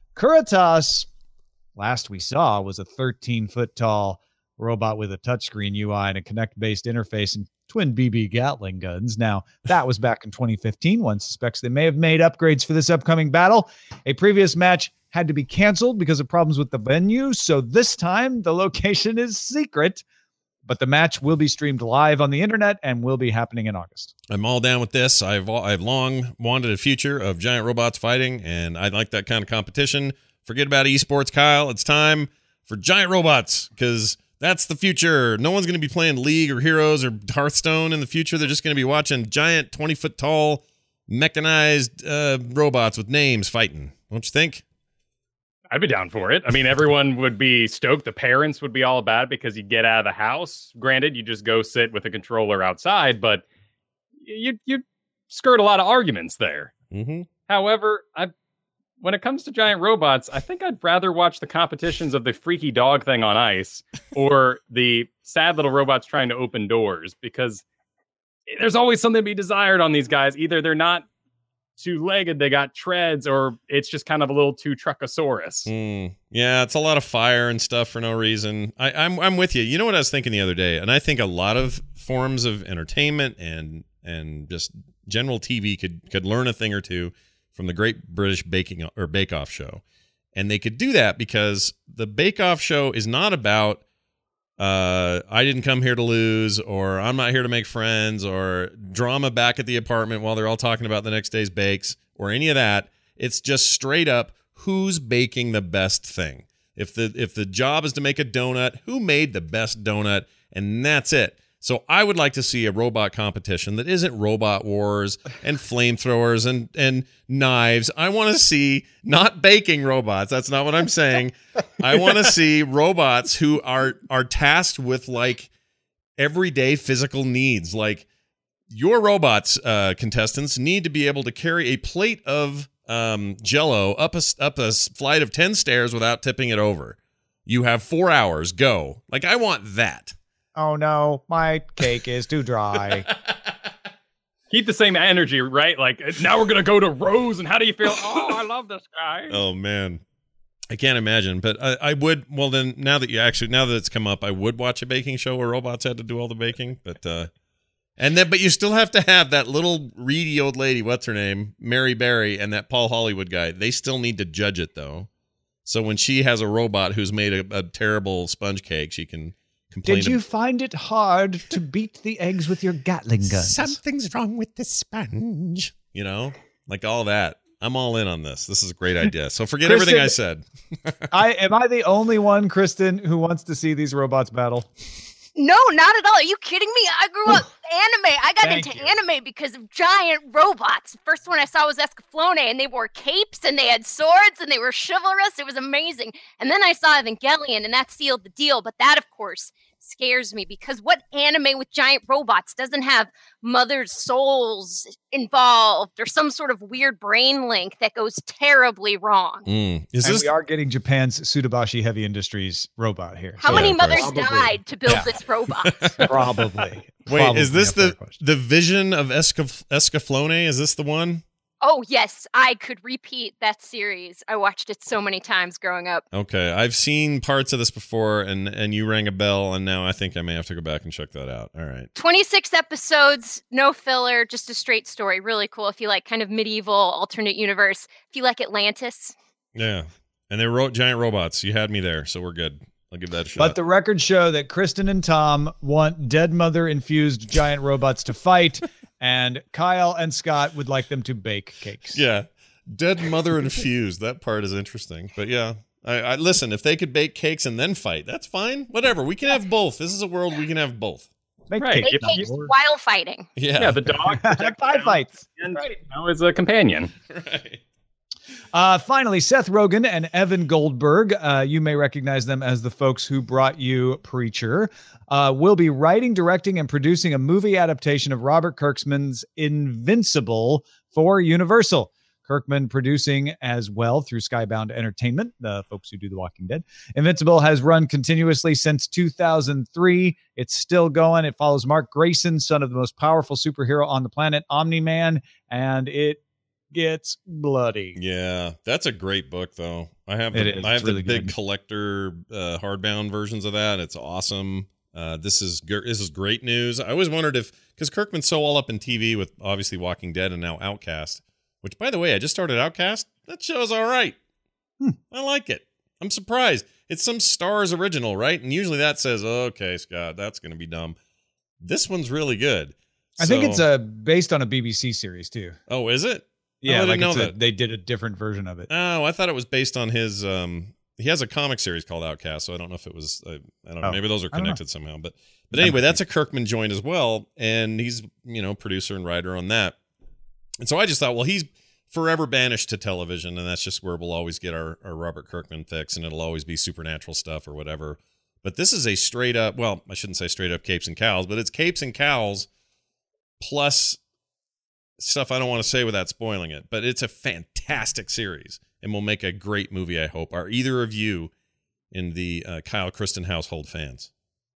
Speaker 4: Kuritas, last we saw, was a 13-foot tall robot with a touchscreen UI and a Kinect-based interface and twin BB Gatling guns. Now, that was back in 2015. One suspects they may have made upgrades for this upcoming battle. A previous match had to be canceled because of problems with the venue, so this time the location is secret, but the match will be streamed live on the internet and will be happening in August.
Speaker 3: I'm all down with this. I've long wanted a future of giant robots fighting, and I like that kind of competition. Forget about esports, Kyle. It's time for giant robots, because that's the future. No one's going to be playing League or Heroes or Hearthstone in the future. They're just going to be watching giant 20-foot tall mechanized robots with names fighting. Don't you think?
Speaker 5: I'd be down for it. I mean, everyone would be stoked. The parents would be all about it because you get out of the house. Granted, you just go sit with a controller outside, but you skirt a lot of arguments there.
Speaker 3: Mm-hmm.
Speaker 5: However, when it comes to giant robots, I think I'd rather watch the competitions of the freaky dog thing on ice or the sad little robots trying to open doors, because there's always something to be desired on these guys. Either they're not two-legged, they got treads, or it's just kind of a little too truckosaurus.
Speaker 3: Yeah, it's a lot of fire and stuff for no reason. I'm with you. You know what I was thinking the other day, and I think a lot of forms of entertainment and just general TV could learn a thing or two from the Great British Bake Off show. And they could do that because the Bake Off show is not about I didn't come here to lose, or I'm not here to make friends, or drama back at the apartment while they're all talking about the next day's bakes, or any of that. It's just straight up, who's baking the best thing? If the job is to make a donut, who made the best donut? And that's it. So I would like to see a robot competition that isn't Robot Wars and flamethrowers and knives. I want to see not baking robots. That's not what I'm saying. I want to see robots who are tasked with like everyday physical needs. Like your robots, contestants, need to be able to carry a plate of Jell-O up a flight of 10 stairs without tipping it over. You have 4 hours. Go. Like, I want that.
Speaker 4: Oh no, my cake is too dry.
Speaker 5: Keep the same energy, right? Like, now we're going to go to Rose, and how do you feel? Oh, I love this guy.
Speaker 3: Oh, man. I can't imagine, but I would, well then, now that it's come up, I would watch a baking show where robots had to do all the baking, but you still have to have that little reedy old lady, what's her name, Mary Berry, and that Paul Hollywood guy. They still need to judge it, though. So when she has a robot who's made a terrible sponge cake, she can complain.
Speaker 4: Did you find it hard to beat the eggs with your Gatling guns?
Speaker 3: Something's wrong with the sponge. You know, like all that. I'm all in on this. This is a great idea. So forget everything I said.
Speaker 4: Am I the only one, Kristen, who wants to see these robots battle?
Speaker 6: No, not at all. Are you kidding me? I grew up anime. I got into anime because of giant robots. The first one I saw was Escaflowne, and they wore capes, and they had swords, and they were chivalrous. It was amazing. And then I saw Evangelion, and that sealed the deal. But that, of course, scares me, because what anime with giant robots doesn't have mother's souls involved or some sort of weird brain link that goes terribly wrong?
Speaker 4: We are getting Japan's Tsudabashi Heavy Industries robot here.
Speaker 6: How many mothers died to build this robot?
Speaker 4: Probably.
Speaker 3: Wait, is this the vision of Escaflowne? Is this the one?
Speaker 6: Oh, yes. I could repeat that series. I watched it so many times growing up.
Speaker 3: Okay. I've seen parts of this before, and you rang a bell, and now I think I may have to go back and check that out. All right.
Speaker 6: 26 episodes, no filler, just a straight story. Really cool if you like kind of medieval alternate universe. If you like Atlantis.
Speaker 3: Yeah. And they wrote giant robots. You had me there, so we're good. I'll give that a shot.
Speaker 4: But the records show that Kristen and Tom want dead mother-infused giant robots to fight, and Kyle and Scott would like them to bake cakes.
Speaker 3: Yeah. Dead mother infused. That part is interesting. But yeah, I listen, if they could bake cakes and then fight, that's fine. Whatever. We can have both. This is a world we can have both.
Speaker 4: Make
Speaker 6: cakes while fighting.
Speaker 3: Yeah.
Speaker 5: The dog
Speaker 4: pie fights.
Speaker 5: And, as a companion.
Speaker 3: Right.
Speaker 4: Finally, Seth Rogen and Evan Goldberg, you may recognize them as the folks who brought you Preacher, will be writing, directing, and producing a movie adaptation of Robert Kirkman's Invincible for Universal. Kirkman producing as well through Skybound Entertainment, the folks who do The Walking Dead. Invincible has run continuously since 2003. It's still going. It follows Mark Grayson, son of the most powerful superhero on the planet, Omni-Man, and it gets bloody.
Speaker 3: Yeah, that's a great book, though. I have
Speaker 4: the
Speaker 3: really big collector hardbound versions of that. It's awesome. This is great news. I always wondered because Kirkman's so all up in TV with obviously Walking Dead and now Outcast, which, by the way, I just started Outcast. That show's all right. I like it. I'm surprised. It's some Starz original, right? And usually that says, okay, Scott, that's going to be dumb. This one's really good.
Speaker 4: I think it's based on a BBC series, too.
Speaker 3: Oh, is it?
Speaker 4: Yeah, I didn't know that. They did a different version of it.
Speaker 3: Oh, I thought it was based on his... he has a comic series called Outcast, so I don't know if it was... I don't know. Maybe those are connected somehow. But anyway, that's a Kirkman joint as well, and he's, producer and writer on that. And so I just thought, well, he's forever banished to television, and that's just where we'll always get our Robert Kirkman fix, and it'll always be supernatural stuff or whatever. But this is a straight up... Well, I shouldn't say straight up Capes and Cows, but it's Capes and Cows plus... stuff I don't want to say without spoiling it, but it's a fantastic series and will make a great movie, I hope. Are either of you in the Kyle Kristen household fans?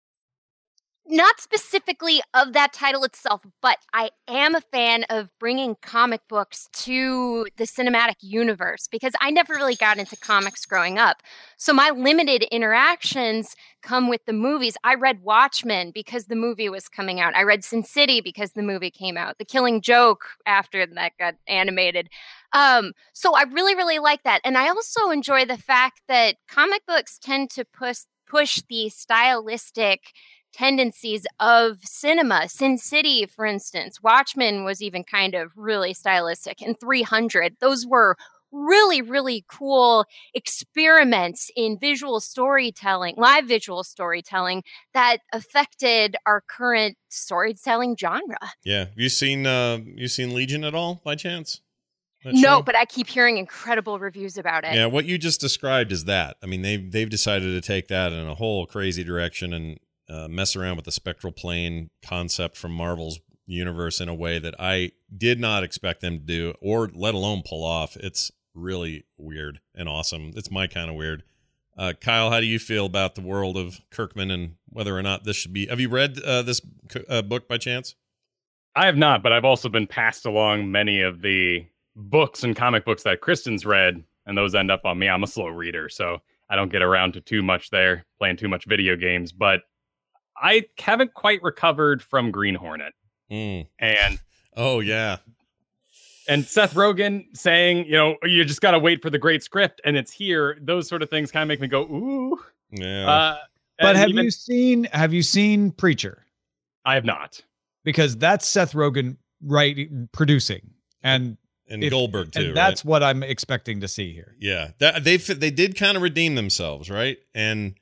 Speaker 6: Not specifically of that title itself, but I am a fan of bringing comic books to the cinematic universe because I never really got into comics growing up. So my limited interactions come with the movies. I read Watchmen because the movie was coming out. I read Sin City because the movie came out. The Killing Joke after that got animated. So I really, really like that. And I also enjoy the fact that comic books tend to push the stylistic tendencies of cinema. Sin City, for instance, Watchmen was even kind of really stylistic, and 300. Those were really, really cool experiments in visual storytelling, live visual storytelling that affected our current storytelling genre.
Speaker 3: Yeah. You seen Legion at all by chance?
Speaker 6: No, but I keep hearing incredible reviews about it.
Speaker 3: Yeah, what you just described is that. I mean, they've decided to take that in a whole crazy direction and mess around with the spectral plane concept from Marvel's universe in a way that I did not expect them to do, or let alone pull off. It's really weird and awesome. It's my kind of weird. Kyle, how do you feel about the world of Kirkman and whether or not this should be... Have you read this book by chance?
Speaker 5: I have not, but I've also been passed along many of the books and comic books that Kristen's read, and those end up on me. I'm a slow reader, so I don't get around to too much there, playing too much video games, but I haven't quite recovered from Green Hornet. And
Speaker 3: oh, yeah.
Speaker 5: And Seth Rogen saying, you just got to wait for the great script and it's here. Those sort of things kind of make me go, ooh.
Speaker 3: Yeah.
Speaker 4: But have you seen Preacher?
Speaker 5: I have not.
Speaker 4: Because that's Seth Rogen producing. And
Speaker 3: And Goldberg too,
Speaker 4: and that's what I'm expecting to see here.
Speaker 3: Yeah, they did kind of redeem themselves, right? And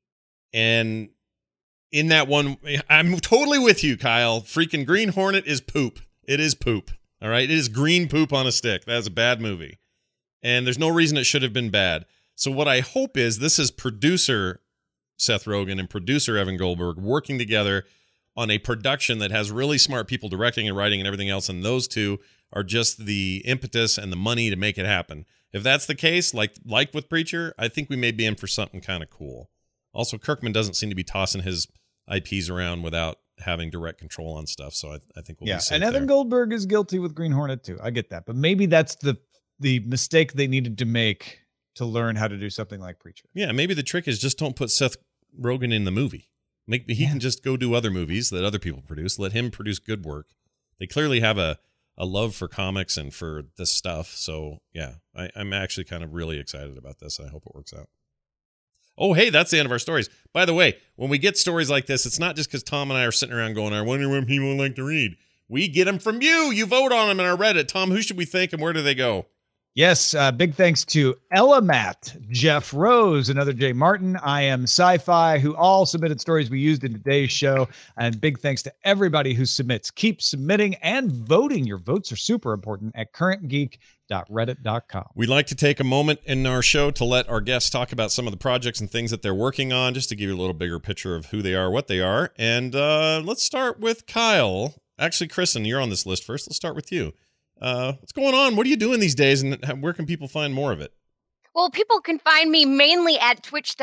Speaker 3: in that one, I'm totally with you, Kyle. Freaking Green Hornet is poop. It is poop. All right, it is green poop on a stick. That's a bad movie, and there's no reason it should have been bad. So what I hope is this is producer Seth Rogen and producer Evan Goldberg working together on a production that has really smart people directing and writing and everything else, and those two are just the impetus and the money to make it happen. If that's the case, like with Preacher, I think we may be in for something kind of cool. Also, Kirkman doesn't seem to be tossing his IPs around without having direct control on stuff, so I think we'll be safe
Speaker 4: and Evan Goldberg is guilty with Green Hornet too. I get that, but maybe that's the mistake they needed to make to learn how to do something like Preacher.
Speaker 3: Yeah, maybe the trick is just don't put Seth Rogen in the movie. He can just go do other movies that other people produce. Let him produce good work. They clearly have a love for comics and for this stuff. So, yeah, I'm actually kind of really excited about this. I hope it works out. Oh, hey, that's the end of our stories. By the way, when we get stories like this, it's not just because Tom and I are sitting around going, I wonder what people like to read. We get them from you. You vote on them in our Reddit. Tom, who should we thank and where do they go?
Speaker 4: Yes, big thanks to Ella Matt, Jeff Rose, another Jay Martin, I Am Sci-Fi, who all submitted stories we used in today's show. And big thanks to everybody who submits. Keep submitting and voting. Your votes are super important at currentgeek.reddit.com.
Speaker 3: We'd like to take a moment in our show to let our guests talk about some of the projects and things that they're working on, just to give you a little bigger picture of who they are, what they are. And let's start with Kyle. Actually, Kristen, you're on this list first. Let's start with you. What's going on? What are you doing these days, and where can people find more of it?
Speaker 6: Well, people can find me mainly at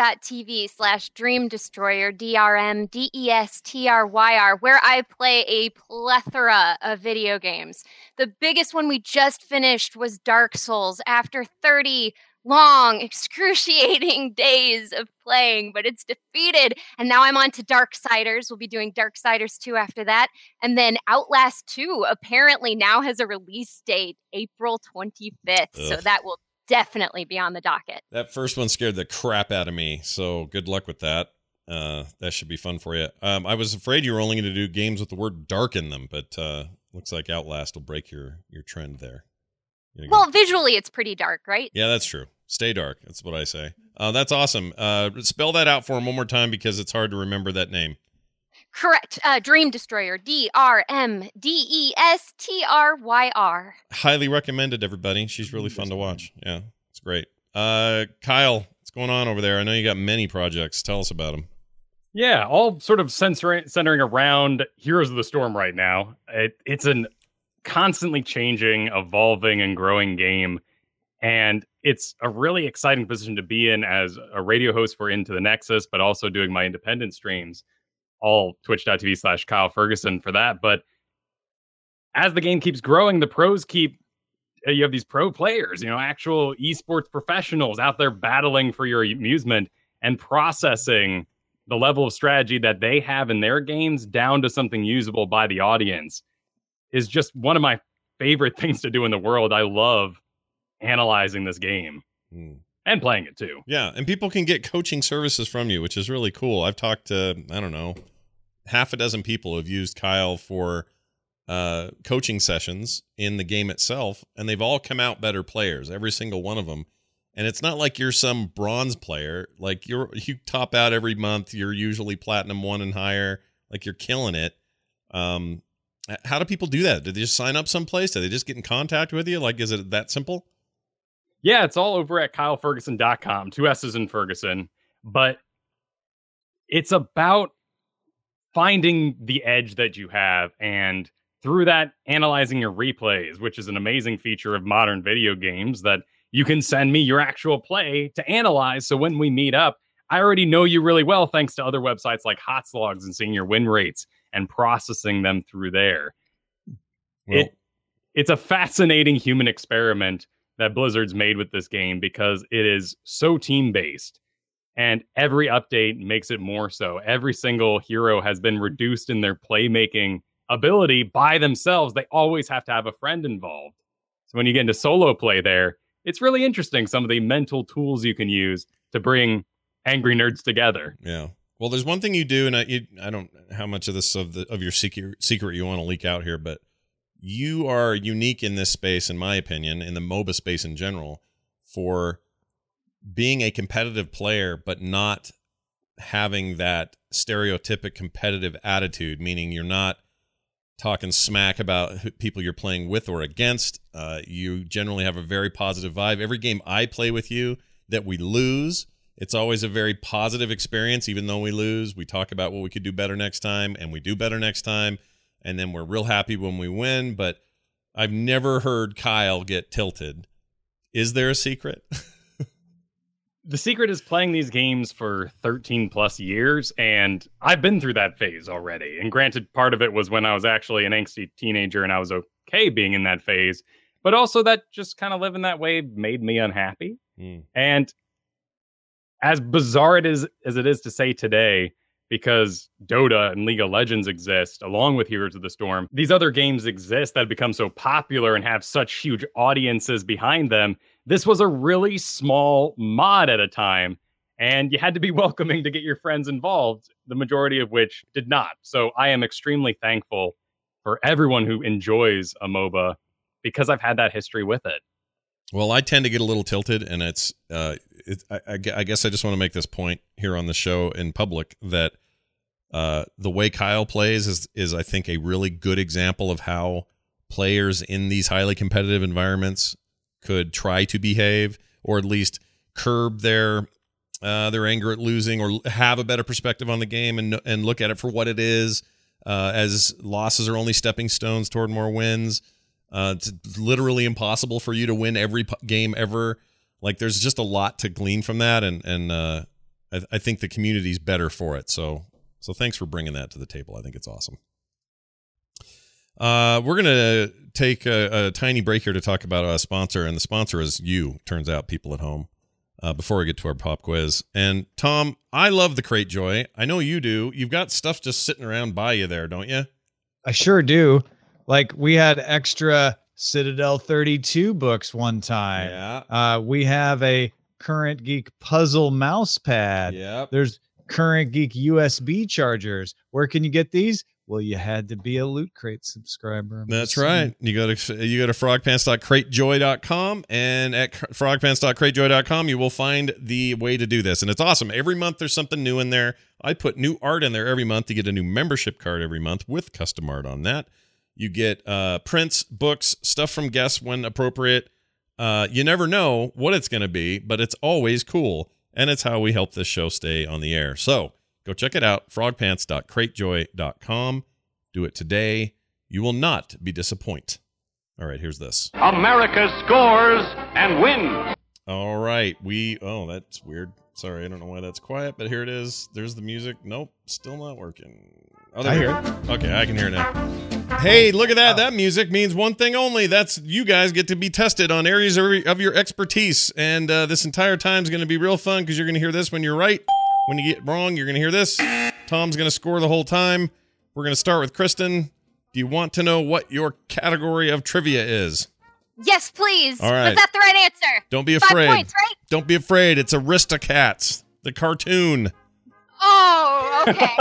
Speaker 6: twitch.tv/DreamDestroyer, DRMDESTRYR, where I play a plethora of video games. The biggest one we just finished was Dark Souls after 30 long, excruciating days of playing, but it's defeated. And now I'm on to Darksiders. We'll be doing Darksiders 2 after that. And then Outlast 2 apparently now has a release date, April 25th. Ugh. So that will definitely be on the docket.
Speaker 3: That first one scared the crap out of me, so good luck with that. That should be fun for you. I was afraid you were only going to do games with the word dark in them, but looks like Outlast will break your trend there.
Speaker 6: Well, visually it's pretty dark, right?
Speaker 3: Yeah, that's true. Stay dark. That's what I say. That's awesome. Spell that out for him one more time because it's hard to remember that name.
Speaker 6: Correct. Dream Destroyer. DRMDESTRYR.
Speaker 3: Highly recommended, everybody. She's really fun to watch. Yeah, it's great. Kyle, what's going on over there? I know you got many projects. Tell us about them.
Speaker 5: Yeah, all sort of centering around Heroes of the Storm right now. It's an constantly changing, evolving, and growing game. And it's a really exciting position to be in as a radio host for Into the Nexus, but also doing my independent streams, all twitch.tv/Kyle Ferguson for that. But as the game keeps growing, the pros you have these pro players, actual esports professionals out there battling for your amusement and processing the level of strategy that they have in their games down to something usable by the audience is just one of my favorite things to do in the world. I love analyzing this game and playing it too.
Speaker 3: Yeah, and people can get coaching services from you, which is really cool. I've talked to, I don't know, half a dozen people who have used Kyle for coaching sessions in the game itself, and they've all come out better players, every single one of them. And it's not like you're some bronze player. Like you top out every month. You're usually platinum 1 and higher. Like you're killing it. How do people do that? Do they just sign up someplace? Do they just get in contact with you? Like, is it that simple?
Speaker 5: Yeah, it's all over at KyleFerguson.com. 2 S's in Ferguson. But it's about finding the edge that you have and through that analyzing your replays, which is an amazing feature of modern video games that you can send me your actual play to analyze. So when we meet up, I already know you really well thanks to other websites like HotSlogs and seeing your win rates and processing them through there. Well, it's a fascinating human experiment that Blizzard's made with this game because it is so team-based, and every update makes it more so. Every single hero has been reduced in their playmaking ability by themselves. They always have to have a friend involved. So when you get into solo play there, it's really interesting some of the mental tools you can use to bring angry nerds together.
Speaker 3: Yeah. Well, there's one thing you do, and I don't know how much of this of your secret you want to leak out here, but you are unique in this space, in my opinion, in the MOBA space in general, for being a competitive player, but not having that stereotypic competitive attitude, meaning you're not talking smack about people you're playing with or against. You generally have a very positive vibe. Every game I play with you that we lose, it's always a very positive experience. Even though we lose, we talk about what we could do better next time, and we do better next time, and then we're real happy when we win. But I've never heard Kyle get tilted. Is there a secret?
Speaker 5: The secret is playing these games for 13 plus years, and I've been through that phase already. And granted, part of it was when I was actually an angsty teenager and I was okay being in that phase, but also that just kind of living that way made me unhappy. And as bizarre as it is to say today, because Dota and League of Legends exist along with Heroes of the Storm, these other games exist that have become so popular and have such huge audiences behind them. This was a really small mod at a time, and you had to be welcoming to get your friends involved, the majority of which did not. So I am extremely thankful for everyone who enjoys a MOBA because I've had that history with it.
Speaker 3: Well, I tend to get a little tilted, and I guess I just want to make this point here on the show in public that the way Kyle plays is I think a really good example of how players in these highly competitive environments could try to behave, or at least curb their anger at losing, or have a better perspective on the game and look at it for what it is, as losses are only stepping stones toward more wins. It's literally impossible for you to win every game ever. Like, there's just a lot to glean from that, and I think the community's better for it. So thanks for bringing that to the table. I think it's awesome. We're gonna take a tiny break here to talk about a sponsor, and the sponsor is you. Turns out, people at home. Before we get to our pop quiz, and Tom, I love the Crate Joy. I know you do. You've got stuff just sitting around by you there, don't you?
Speaker 4: I sure do. Like, we had extra Citadel 32 books one time.
Speaker 3: Yeah.
Speaker 4: We have a Current Geek puzzle mouse pad.
Speaker 3: Yep.
Speaker 4: There's Current Geek USB chargers. Where can you get these? Well, you had to be a Loot Crate subscriber.
Speaker 3: That's right. You go to frogpants.cratejoy.com, and at frogpants.cratejoy.com you will find the way to do this. And it's awesome. Every month there's something new in there. I put new art in there every month. You get a new membership card every month with custom art on that. You get prints, books, stuff from guests when appropriate. You never know what it's going to be, but it's always cool. And it's how we help this show stay on the air. So go check it out, frogpants.cratejoy.com. Do it today. You will not be disappointed. All right, here's this.
Speaker 7: America scores and wins.
Speaker 3: All right. Oh, that's weird. Sorry, I don't know why that's quiet, but here it is. There's the music. Nope, still not working. Oh,
Speaker 4: I hear it.
Speaker 3: Okay, I can hear it now. Hey, look at that. That music means one thing only. That's you guys get to be tested on areas of your expertise. And this entire time is going to be real fun because you're going to hear this when you're right. When you get wrong, you're going to hear this. Tom's going to score the whole time. We're going to start with Kristen. Do you want to know what your category of trivia is?
Speaker 6: Yes, please.
Speaker 3: All right.
Speaker 6: Was that the right answer?
Speaker 3: Don't be afraid.
Speaker 6: 5 points, right?
Speaker 3: Don't be afraid. It's Aristocats, the cartoon.
Speaker 6: Oh, okay.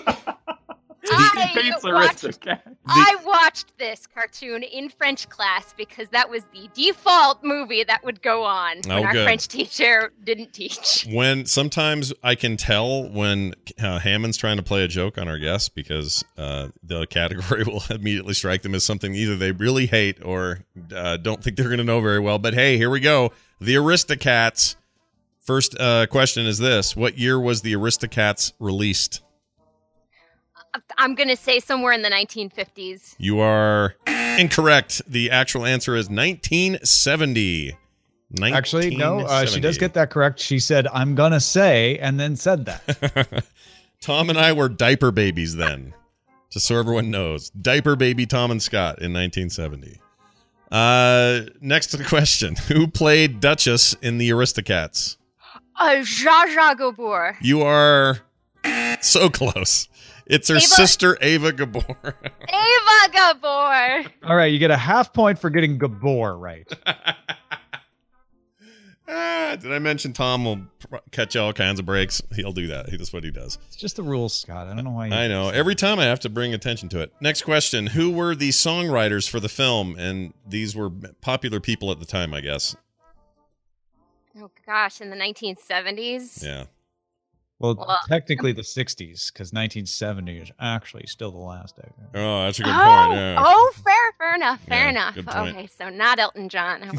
Speaker 6: I watched this cartoon in French class because that was the default movie that would go on when our French teacher didn't teach.
Speaker 3: Sometimes I can tell when Hammond's trying to play a joke on our guests because the category will immediately strike them as something either they really hate or don't think they're going to know very well. But hey, here we go. The Aristocats. First question is this. What year was the Aristocats released?
Speaker 6: I'm going to say somewhere in the 1950s.
Speaker 3: You are incorrect. The actual answer is 1970.
Speaker 4: Actually, no, she does get that correct. She said, I'm going to say, and then said that.
Speaker 3: Tom and I were diaper babies then, just so everyone knows. Diaper baby Tom and Scott in 1970. Next question. Who played Duchess in the Aristocats?
Speaker 6: Zsa Zsa Gabor.
Speaker 3: You are so close. It's her sister, Ava Gabor.
Speaker 6: Ava Gabor.
Speaker 4: All right, you get a half point for getting Gabor right.
Speaker 3: Did I mention Tom will catch all kinds of breaks? He'll do that. That's what he does.
Speaker 4: It's just the rules, Scott. I don't know why.
Speaker 3: I know. Every time I have to bring attention to it. Next question. Who were the songwriters for the film? And these were popular people at the time, I guess.
Speaker 6: Oh, gosh. In the 1970s?
Speaker 3: Yeah.
Speaker 4: Well, technically the 60s, because 1970 is actually still the last decade.
Speaker 3: Oh, that's a good point. Yeah.
Speaker 6: Oh, fair enough. Fair enough.
Speaker 3: Good point.
Speaker 6: Okay, so not Elton John.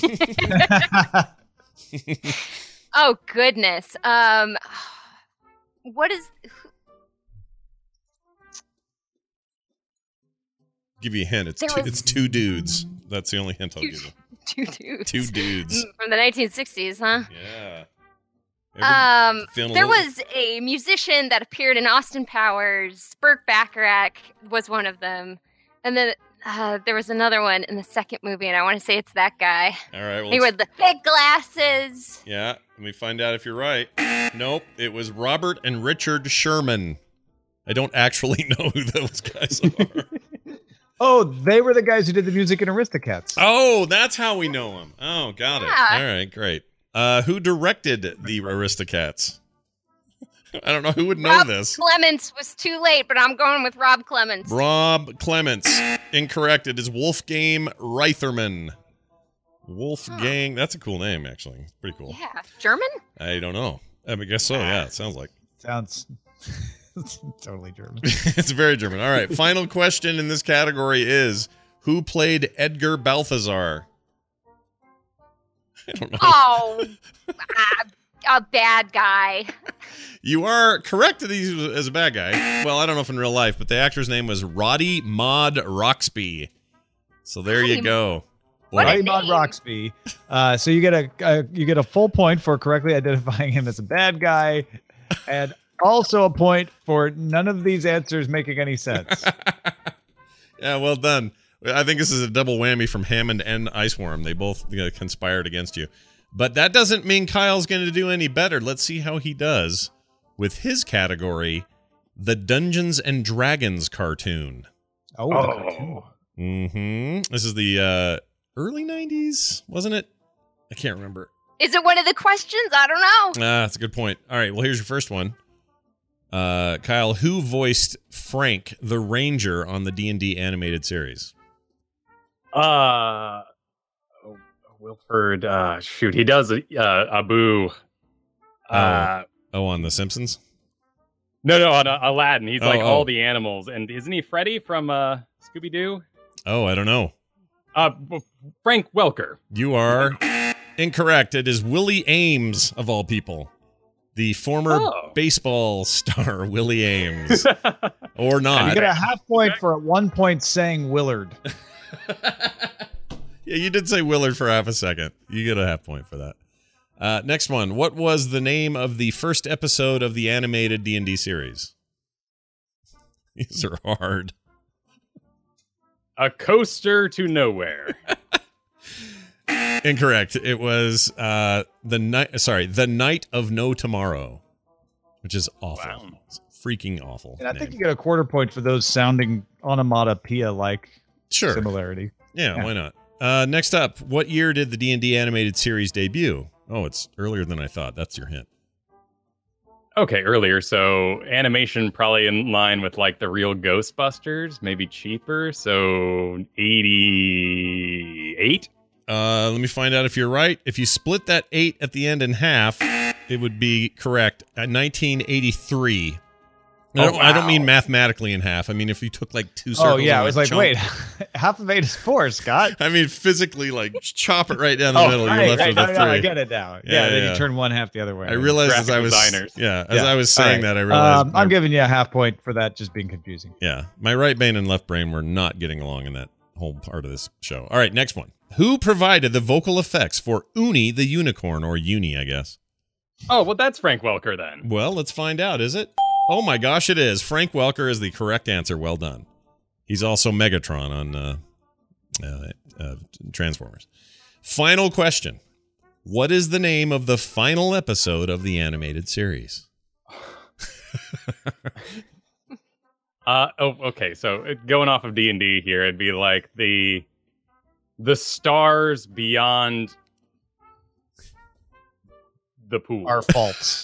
Speaker 6: Oh, goodness. What is...
Speaker 3: Give you a hint. It's two dudes. That's the only hint I'll give you.
Speaker 6: Two dudes.
Speaker 3: Two dudes.
Speaker 6: From the 1960s, huh?
Speaker 3: Yeah.
Speaker 6: There was a musician that appeared in Austin Powers. Burt Bacharach was one of them. And then there was another one in the second movie, and I want to say it's that guy.
Speaker 3: All right. Well,
Speaker 6: he wore the big glasses.
Speaker 3: Yeah. Let me find out if you're right. Nope. It was Robert and Richard Sherman. I don't actually know who those guys are.
Speaker 4: Oh, they were the guys who did the music in Aristocats.
Speaker 3: Oh, that's how we know them. Oh, got it. All right, great. Who directed the Aristocats? I don't know who would know
Speaker 6: Rob
Speaker 3: this.
Speaker 6: Clements was too late, but I'm going with Rob Clements.
Speaker 3: Rob Clements. Incorrect. It is Wolfgang Reitherman. Wolfgang. That's a cool name, actually. Pretty cool.
Speaker 6: Yeah. German?
Speaker 3: I don't know. I guess so. Yeah, it sounds like.
Speaker 4: Sounds totally German.
Speaker 3: It's very German. All right. Final question in this category is, who played Edgar Balthazar? I don't know.
Speaker 6: Oh, a bad guy.
Speaker 3: You are correct that he was a bad guy. Well, I don't know if in real life, but the actor's name was Roddy Maud Roxby. So there you go.
Speaker 4: Roddy Maud Roxby. So you get a full point for correctly identifying him as a bad guy, and also a point for none of these answers making any sense.
Speaker 3: Yeah, well done. I think this is a double whammy from Hammond and Iceworm. They both conspired against you. But that doesn't mean Kyle's going to do any better. Let's see how he does with his category, the Dungeons and Dragons cartoon.
Speaker 4: Oh, the cartoon.
Speaker 3: Mm-hmm. This is the early 90s, wasn't it? I can't remember.
Speaker 6: Is it one of the questions? I don't know.
Speaker 3: That's a good point. All right, well, here's your first one. Kyle, who voiced Frank the Ranger on the D&D animated series?
Speaker 5: Wilford, shoot, he does Abu.
Speaker 3: On The Simpsons?
Speaker 5: No, on Aladdin. He's all
Speaker 3: oh.
Speaker 5: the animals. And isn't he Freddy from Scooby-Doo?
Speaker 3: Oh, I don't know.
Speaker 5: Frank Welker.
Speaker 3: You are incorrect. It is Willie Ames, of all people. The former baseball star, Willie Ames. Or not.
Speaker 4: You get a half point for at one point saying Willard.
Speaker 3: Yeah, you did say Willard for half a second. You get a half point for that. Next one. What was the name of the first episode of the animated D&D series? These are hard.
Speaker 5: A Coaster to Nowhere.
Speaker 3: Incorrect. It was the Night of No Tomorrow, which is awful. Wow. It's freaking awful.
Speaker 4: And I think you get a quarter point for those sounding onomatopoeia-like
Speaker 3: sure.
Speaker 4: similarity.
Speaker 3: Yeah, why not? Next up, what year did the D&D animated series debut? Oh, it's earlier than I thought. That's your hint.
Speaker 5: Okay, earlier. So animation probably in line with like the real Ghostbusters, maybe cheaper. So 88?
Speaker 3: Let me find out if you're right. If you split that 8 at the end in half, it would be correct. 1983. I don't mean mathematically in half. I mean, if you took like two circles.
Speaker 4: Oh, yeah. I was like,
Speaker 3: chunk,
Speaker 4: wait, half of 8 is 4, Scott.
Speaker 3: I mean, physically, like, chop it right down the middle. You're left with a 3.
Speaker 4: I get it now. Yeah, then you turn one half the other way.
Speaker 3: I realized as I was saying that, I realized.
Speaker 4: I'm giving you a half point for that just being confusing.
Speaker 3: Yeah. My right brain and left brain were not getting along in that whole part of this show. All right, next one. Who provided the vocal effects for Uni the Unicorn, or Uni, I guess?
Speaker 5: Oh, well, that's Frank Welker then.
Speaker 3: Well, let's find out. Is it? Oh my gosh, it is. Frank Welker is the correct answer. Well done. He's also Megatron on Transformers. Final question. What is the name of the final episode of the animated series?
Speaker 5: Okay. So going off of D&D here, it'd be like the stars beyond the pool.
Speaker 4: Our faults.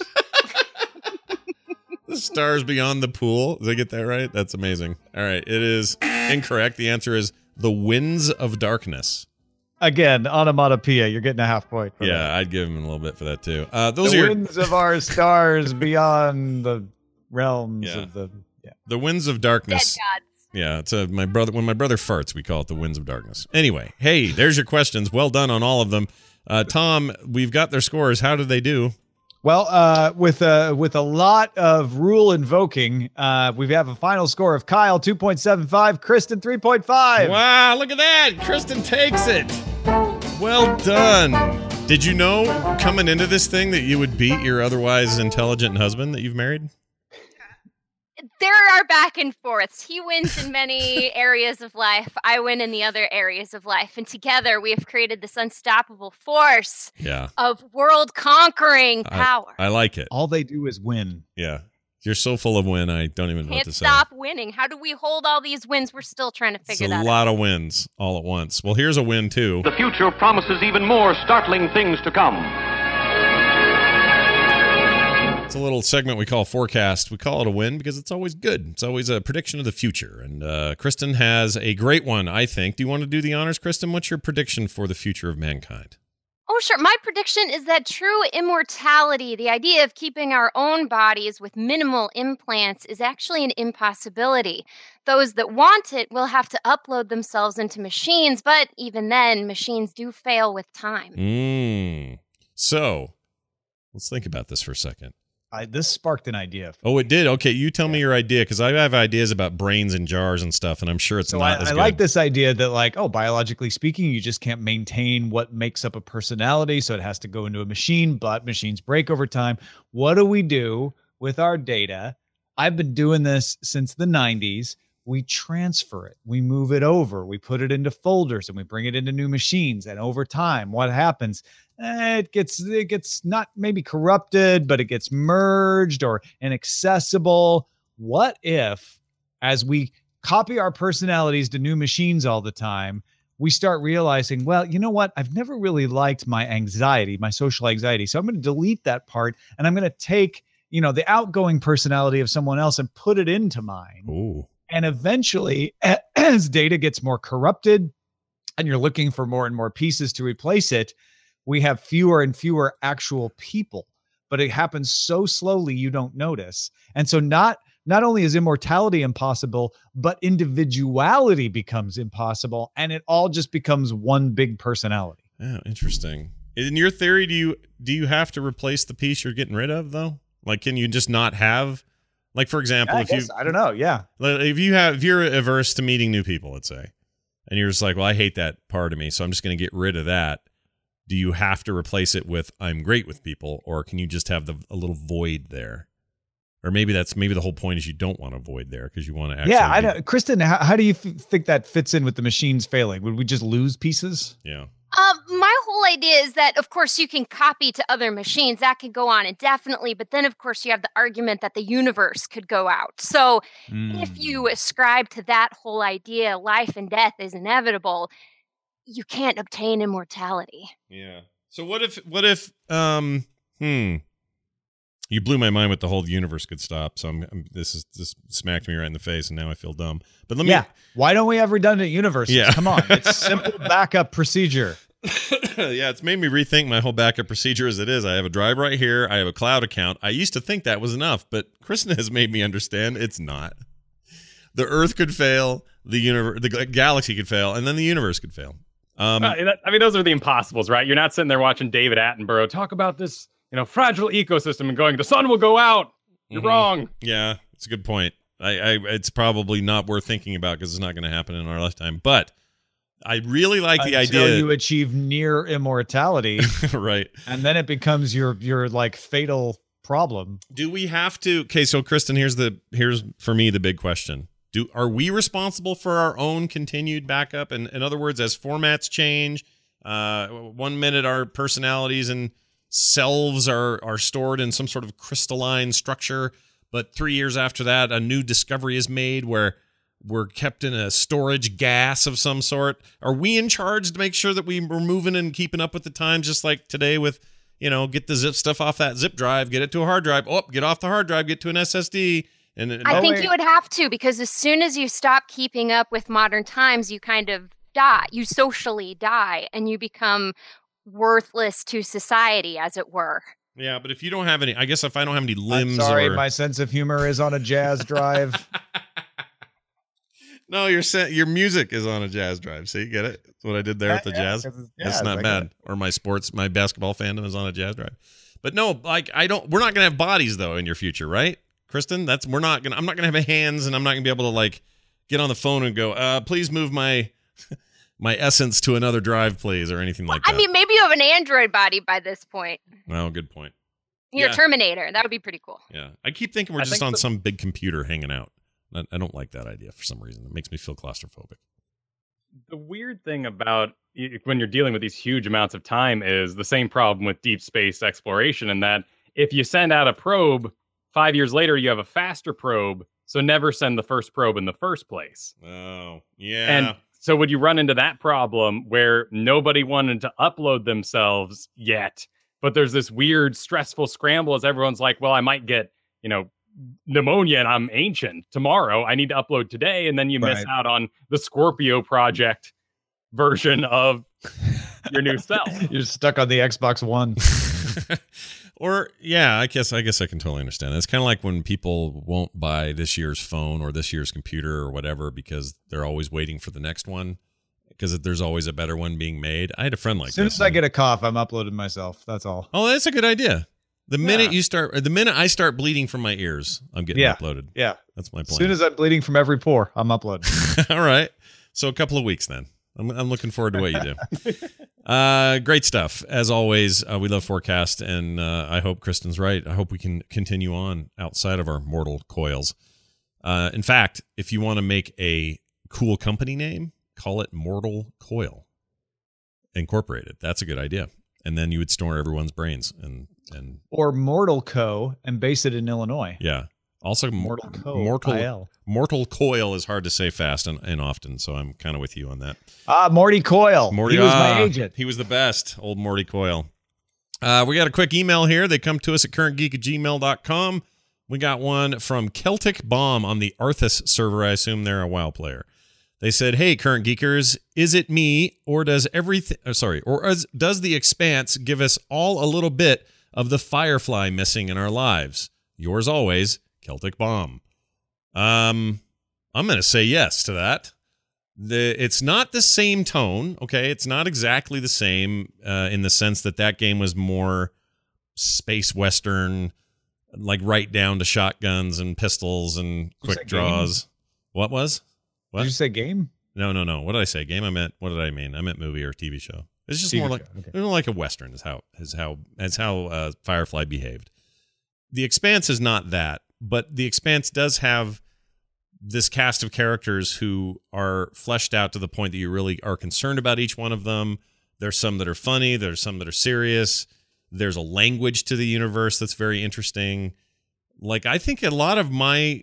Speaker 3: The stars beyond the pool. Did I get that right? That's amazing. All right. It is incorrect. The answer is the winds of darkness.
Speaker 4: Again, onomatopoeia. You're getting a half point.
Speaker 3: Yeah, I'd give him a little bit for that too. Those
Speaker 4: the
Speaker 3: are
Speaker 4: winds of our stars beyond the realms of the. Yeah.
Speaker 3: The winds of darkness.
Speaker 6: Dead gods.
Speaker 3: Yeah, it's my brother. When my brother farts, we call it the winds of darkness. Anyway, hey, there's your questions. Well done on all of them. Tom, we've got their scores. How did they do?
Speaker 4: Well, with a lot of rule invoking, we have a final score of Kyle 2.75, Kristen 3.5.
Speaker 3: Wow, look at that. Kristen takes it. Well done. Did you know coming into this thing that you would beat your otherwise intelligent husband that you've married?
Speaker 6: There are back and forths. He wins in many areas of life. I win in the other areas of life. And together we have created this unstoppable force of world-conquering power.
Speaker 3: I like it.
Speaker 4: All they do is win.
Speaker 3: Yeah. You're so full of win, I don't even know what to say.
Speaker 6: Can't stop winning. How do we hold all these wins? We're still trying to figure that out.
Speaker 3: It's a lot of wins all at once. Well, here's a win, too.
Speaker 7: The future promises even more startling things to come.
Speaker 3: It's a little segment we call Forecast. We call it a win because it's always good. It's always a prediction of the future. And Kristen has a great one, I think. Do you want to do the honors, Kristen? What's your prediction for the future of mankind?
Speaker 6: Oh, sure. My prediction is that true immortality, the idea of keeping our own bodies with minimal implants, is actually an impossibility. Those that want it will have to upload themselves into machines, but even then, machines do fail with time.
Speaker 3: So, let's think about this for a second.
Speaker 4: This sparked an idea.
Speaker 3: Oh, it did? Okay, you tell me your idea, because I have ideas about brains in jars and stuff, and I'm sure it's not as good.
Speaker 4: I like this idea that, like, biologically speaking, you just can't maintain what makes up a personality, so it has to go into a machine, but machines break over time. What do we do with our data? I've been doing this since the 90s. We transfer it. We move it over. We put it into folders, and we bring it into new machines. And over time, what happens? It gets not maybe corrupted, but it gets merged or inaccessible. What if, as we copy our personalities to new machines all the time, we start realizing, well, you know what? I've never really liked my anxiety, my social anxiety. So I'm going to delete that part, and I'm going to take, the outgoing personality of someone else and put it into mine.
Speaker 3: Ooh.
Speaker 4: And eventually, as data gets more corrupted and you're looking for more and more pieces to replace it, we have fewer and fewer actual people, but it happens so slowly you don't notice. And so not only is immortality impossible, but individuality becomes impossible, and it all just becomes one big personality.
Speaker 3: Oh, interesting. In your theory, do you have to replace the piece you're getting rid of, though? Like, can you just not have, like, for example,
Speaker 4: I don't know. Yeah.
Speaker 3: If you're averse to meeting new people, let's say, and you're just like, well, I hate that part of me, so I'm just going to get rid of that. Do you have to replace it with I'm great with people, or can you just have a little void there? Or maybe the whole point is you don't want a void there because you want to actually. Yeah,
Speaker 4: I know. Kristen, how do you think that fits in with the machines failing? Would we just lose pieces?
Speaker 3: Yeah.
Speaker 6: My whole idea is that, of course, you can copy to other machines. That could go on indefinitely. But then, of course, you have the argument that the universe could go out. So if you ascribe to that whole idea, life and death is inevitable, you can't obtain immortality.
Speaker 3: Yeah. So what if you blew my mind with the whole universe could stop. So this smacked me right in the face, and now I feel dumb. But let me.
Speaker 4: Yeah. Why don't we have redundant universes?
Speaker 3: Yeah.
Speaker 4: Come on. It's simple backup procedure.
Speaker 3: Yeah, it's made me rethink my whole backup procedure as it is. I have a drive right here. I have a cloud account. I used to think that was enough, but Kristen has made me understand it's not. The Earth could fail, the galaxy could fail, and then the universe could fail.
Speaker 5: Those are the impossibles, right? You're not sitting there watching David Attenborough talk about this, fragile ecosystem and going, the sun will go out. You're wrong.
Speaker 3: Yeah, it's a good point. It's probably not worth thinking about because it's not going to happen in our lifetime. But I really like the idea.
Speaker 4: Until you achieve near immortality.
Speaker 3: Right.
Speaker 4: And then it becomes your like fatal problem.
Speaker 3: Do we have to? Okay, so Kristen, here's for me the big question. Are we responsible for our own continued backup? And in other words, as formats change, 1 minute our personalities and selves are stored in some sort of crystalline structure, but 3 years after that, a new discovery is made where we're kept in a storage gas of some sort. Are we in charge to make sure that we're moving and keeping up with the times, just like today with get the zip stuff off that zip drive, get it to a hard drive. Oh, get off the hard drive, get to an SSD. And
Speaker 6: I think you would have to, because as soon as you stop keeping up with modern times, you kind of die. You socially die, and you become worthless to society, as it were.
Speaker 3: Yeah, but if you don't have any, I guess if I don't have any limbs,
Speaker 4: I'm sorry, my sense of humor is on a jazz drive.
Speaker 3: No, your music is on a jazz drive. See, get it? That's what I did there with the jazz. It's not bad. Or my basketball fandom is on a jazz drive. But no, like we're not gonna have bodies though in your future, right, Kristen? I'm not gonna have hands, and I'm not gonna be able to like get on the phone and go, please move my essence to another drive, please, or anything like that.
Speaker 6: I mean, maybe you have an Android body by this point.
Speaker 3: Oh, good point.
Speaker 6: You're Terminator. That would be pretty cool.
Speaker 3: Yeah, I keep thinking we're just on some big computer hanging out. I don't like that idea for some reason. It makes me feel claustrophobic.
Speaker 5: The weird thing about when you're dealing with these huge amounts of time is the same problem with deep space exploration, in that if you send out a probe, 5 years later, you have a faster probe. So never send the first probe in the first place.
Speaker 3: Oh, yeah.
Speaker 5: And so would you run into that problem where nobody wanted to upload themselves yet, but there's this weird, stressful scramble as everyone's like, well, I might get, pneumonia and I'm ancient tomorrow. I need to upload today. And then you miss out on the Scorpio Project version of your new self.
Speaker 4: You're stuck on the Xbox One.
Speaker 3: Or, yeah, I guess I can totally understand. It's kind of like when people won't buy this year's phone or this year's computer or whatever because they're always waiting for the next one because there's always a better one being made. I had a friend like this.
Speaker 4: As soon as I get a cough, I'm uploading myself. That's all.
Speaker 3: Oh, that's a good idea. The minute I start bleeding from my ears, I'm getting uploaded.
Speaker 4: Yeah.
Speaker 3: That's my plan.
Speaker 4: As soon as I'm bleeding from every pore, I'm uploading.
Speaker 3: All right. So a couple of weeks then. I'm looking forward to what you do. Great stuff. As always, we love Forecast, and I hope Kristen's right. I hope we can continue on outside of our mortal coils. In fact, if you want to make a cool company name, call it Mortal Coil Incorporated. That's a good idea. And then you would store everyone's brains and
Speaker 4: or Mortal Co. and base it in Illinois.
Speaker 3: Yeah. Also,
Speaker 4: Mortal Co.
Speaker 3: Mortal Coil is hard to say fast and often, so I'm kind of with you on that.
Speaker 4: Morty Coyle. He was my agent.
Speaker 3: He was the best, old Morty Coyle. We got a quick email here. They come to us at currentgeek@gmail.com. We got one from Celtic Bomb on the Arthas server. I assume they're a WoW player. They said, "Hey, Current Geekers, is it me, or does does the Expanse give us all a little bit of the Firefly missing in our lives? Yours always, Celtic Bomb." I'm going to say yes to that. It's not the same tone, okay? It's not exactly the same in the sense that game was more space western, like right down to shotguns and pistols and quick draws. Game? What was? What?
Speaker 4: Did you say game?
Speaker 3: No. What did I say? Game? What did I mean? I meant movie or TV show. It's just more like a western is how Firefly behaved. The Expanse is not that, but The Expanse does have this cast of characters who are fleshed out to the point that you really are concerned about each one of them. There's some that are funny. There's some that are serious. There's a language to the universe that's very interesting. Like, I think a lot of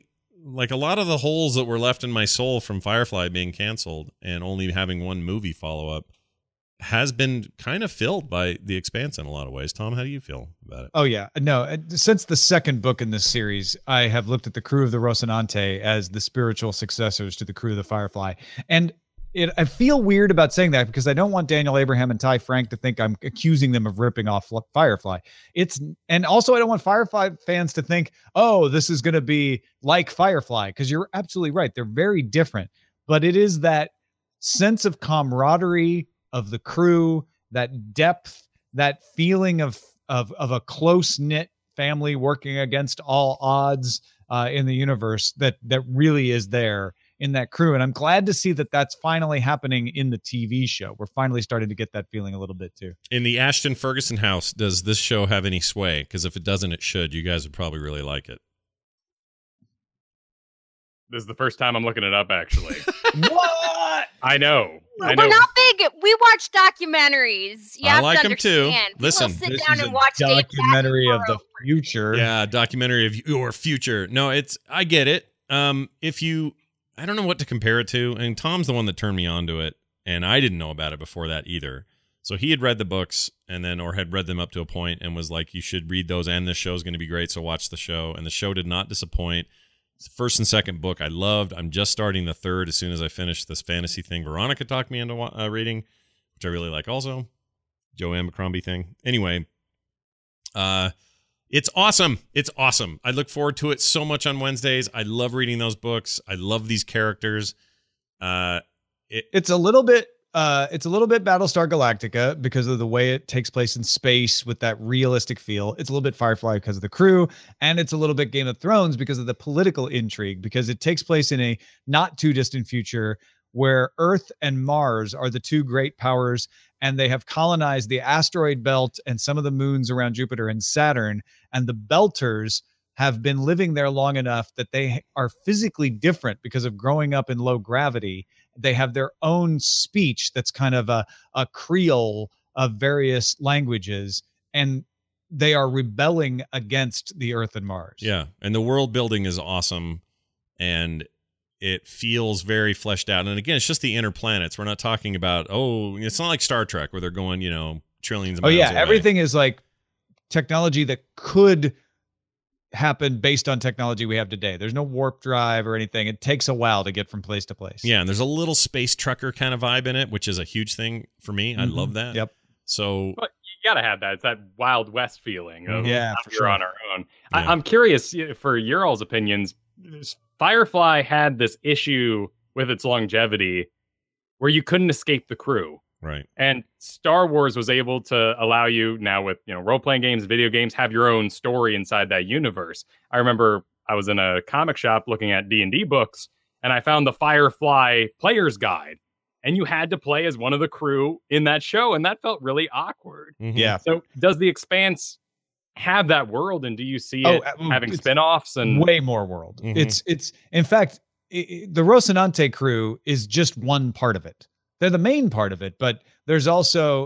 Speaker 3: the holes that were left in my soul from Firefly being canceled and only having one movie follow-up has been kind of filled by The Expanse in a lot of ways. Tom, how do you feel about it?
Speaker 4: Oh, yeah. No, since the second book in this series, I have looked at the crew of the Rocinante as the spiritual successors to the crew of the Firefly. And I feel weird about saying that because I don't want Daniel Abraham and Ty Frank to think I'm accusing them of ripping off Firefly. And also I don't want Firefly fans to think, oh, this is going to be like Firefly, because you're absolutely right. They're very different. But it is that sense of camaraderie of the crew, that depth, that feeling of a close-knit family working against all odds in the universe that really is there in that crew. And I'm glad to see that that's finally happening in the TV show. We're finally starting to get that feeling a little bit too.
Speaker 3: In the Ashton Ferguson house, does this show have any sway? Because if it doesn't, it should. You guys would probably really like it.
Speaker 5: This is the first time I'm looking it up, actually.
Speaker 4: What?
Speaker 5: I know.
Speaker 6: We're not big. We watch documentaries.
Speaker 3: I like them too. Listen,
Speaker 6: sit down and watch
Speaker 4: documentary of the future.
Speaker 3: Yeah, documentary of your future. No, I get it. I don't know what to compare it to, and Tom's the one that turned me on to it, and I didn't know about it before that either. So he had read the books or had read them up to a point and was like, you should read those, and this show's going to be great, so watch the show. And the show did not disappoint. The first and second book I loved. I'm just starting the third as soon as I finish this fantasy thing Veronica talked me into reading, which I really like also. Joanne McCrombie thing. Anyway, it's awesome. It's awesome. I look forward to it so much on Wednesdays. I love reading those books. I love these characters.
Speaker 4: It's a little bit Battlestar Galactica because of the way it takes place in space with that realistic feel. It's a little bit Firefly because of the crew, and it's a little bit Game of Thrones because of the political intrigue, because it takes place in a not too distant future where Earth and Mars are the two great powers, and they have colonized the asteroid belt and some of the moons around Jupiter and Saturn, and the Belters have been living there long enough that they are physically different because of growing up in low gravity. They have their own speech that's kind of a Creole of various languages, and they are rebelling against the Earth and Mars.
Speaker 3: Yeah, and the world building is awesome, and it feels very fleshed out. And again, it's just the inner planets. We're not talking about, it's not like Star Trek where they're going, trillions of miles away.
Speaker 4: Everything is like technology that could happen based on technology we have today. There's no warp drive or anything. It takes a while to get from place to place.
Speaker 3: Yeah, and there's a little space trucker kind of vibe in it, which is a huge thing for me. I love that.
Speaker 4: Yep.
Speaker 3: So
Speaker 5: but you gotta have that. It's that Wild West feeling of
Speaker 4: sure.
Speaker 5: on our own.
Speaker 3: Yeah.
Speaker 5: I'm curious for your all's opinions. Firefly had this issue with its longevity where you couldn't escape the crew.
Speaker 3: Right.
Speaker 5: And Star Wars was able to allow you now with, role-playing games, video games, have your own story inside that universe. I remember I was in a comic shop looking at D&D books, and I found the Firefly Player's Guide. And you had to play as one of the crew in that show, and that felt really awkward.
Speaker 3: Mm-hmm.
Speaker 4: Yeah.
Speaker 5: So does The Expanse have that world, and do you see it having spin-offs? And
Speaker 4: way more world.
Speaker 3: Mm-hmm.
Speaker 4: It's in fact, the Rocinante crew is just one part of it. They're the main part of it, but there's also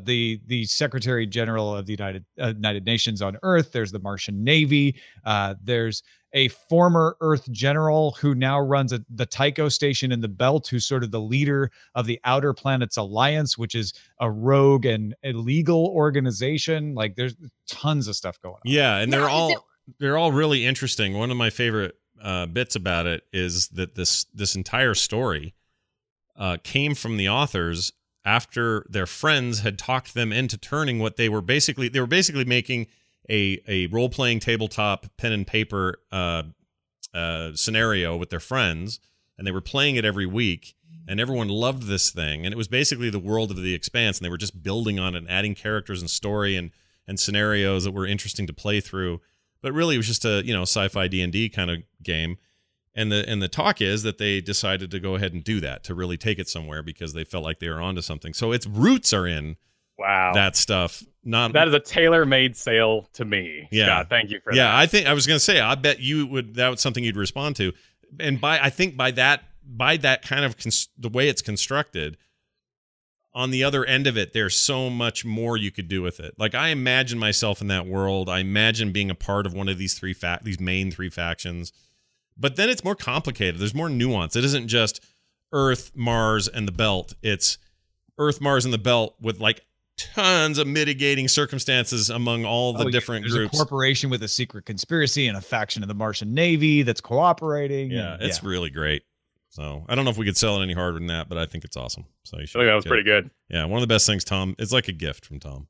Speaker 4: the Secretary General of the United Nations on Earth. There's the Martian Navy. There's a former Earth general who now runs the Tycho station in the Belt, who's sort of the leader of the Outer Planets Alliance, which is a rogue and illegal organization. Like, there's tons of stuff going on.
Speaker 3: Yeah, and they're all really interesting. One of my favorite bits about it is that this entire story came from the authors after their friends had talked them into turning what they were basically making a role-playing tabletop pen and paper scenario with their friends, and they were playing it every week, and everyone loved this thing, and it was basically the world of The Expanse, and they were just building on it and adding characters and story and scenarios that were interesting to play through. But really it was just a sci-fi D&D kind of game. And the talk is that they decided to go ahead and do that, to really take it somewhere, because they felt like they were onto something. So its roots are in that stuff. That
Speaker 5: is a tailor-made sale to me.
Speaker 3: Yeah.
Speaker 5: Scott, thank you for that.
Speaker 3: Yeah, I think I was going to say, I bet you would. That was something you'd respond to. And by that kind of the way it's constructed, on the other end of it, there's so much more you could do with it. Like, I imagine myself in that world. I imagine being a part of one of these these main three factions. But then it's more complicated. There's more nuance. It isn't just Earth, Mars, and the Belt. It's Earth, Mars, and the Belt with like tons of mitigating circumstances among all the different
Speaker 4: there's
Speaker 3: groups.
Speaker 4: A corporation with a secret conspiracy and a faction of the Martian Navy that's cooperating.
Speaker 3: Yeah, it's really great. So I don't know if we could sell it any harder than that, but I think it's awesome. So you should.
Speaker 5: I think that was pretty good.
Speaker 3: Yeah, one of the best things, Tom. It's like a gift from Tom.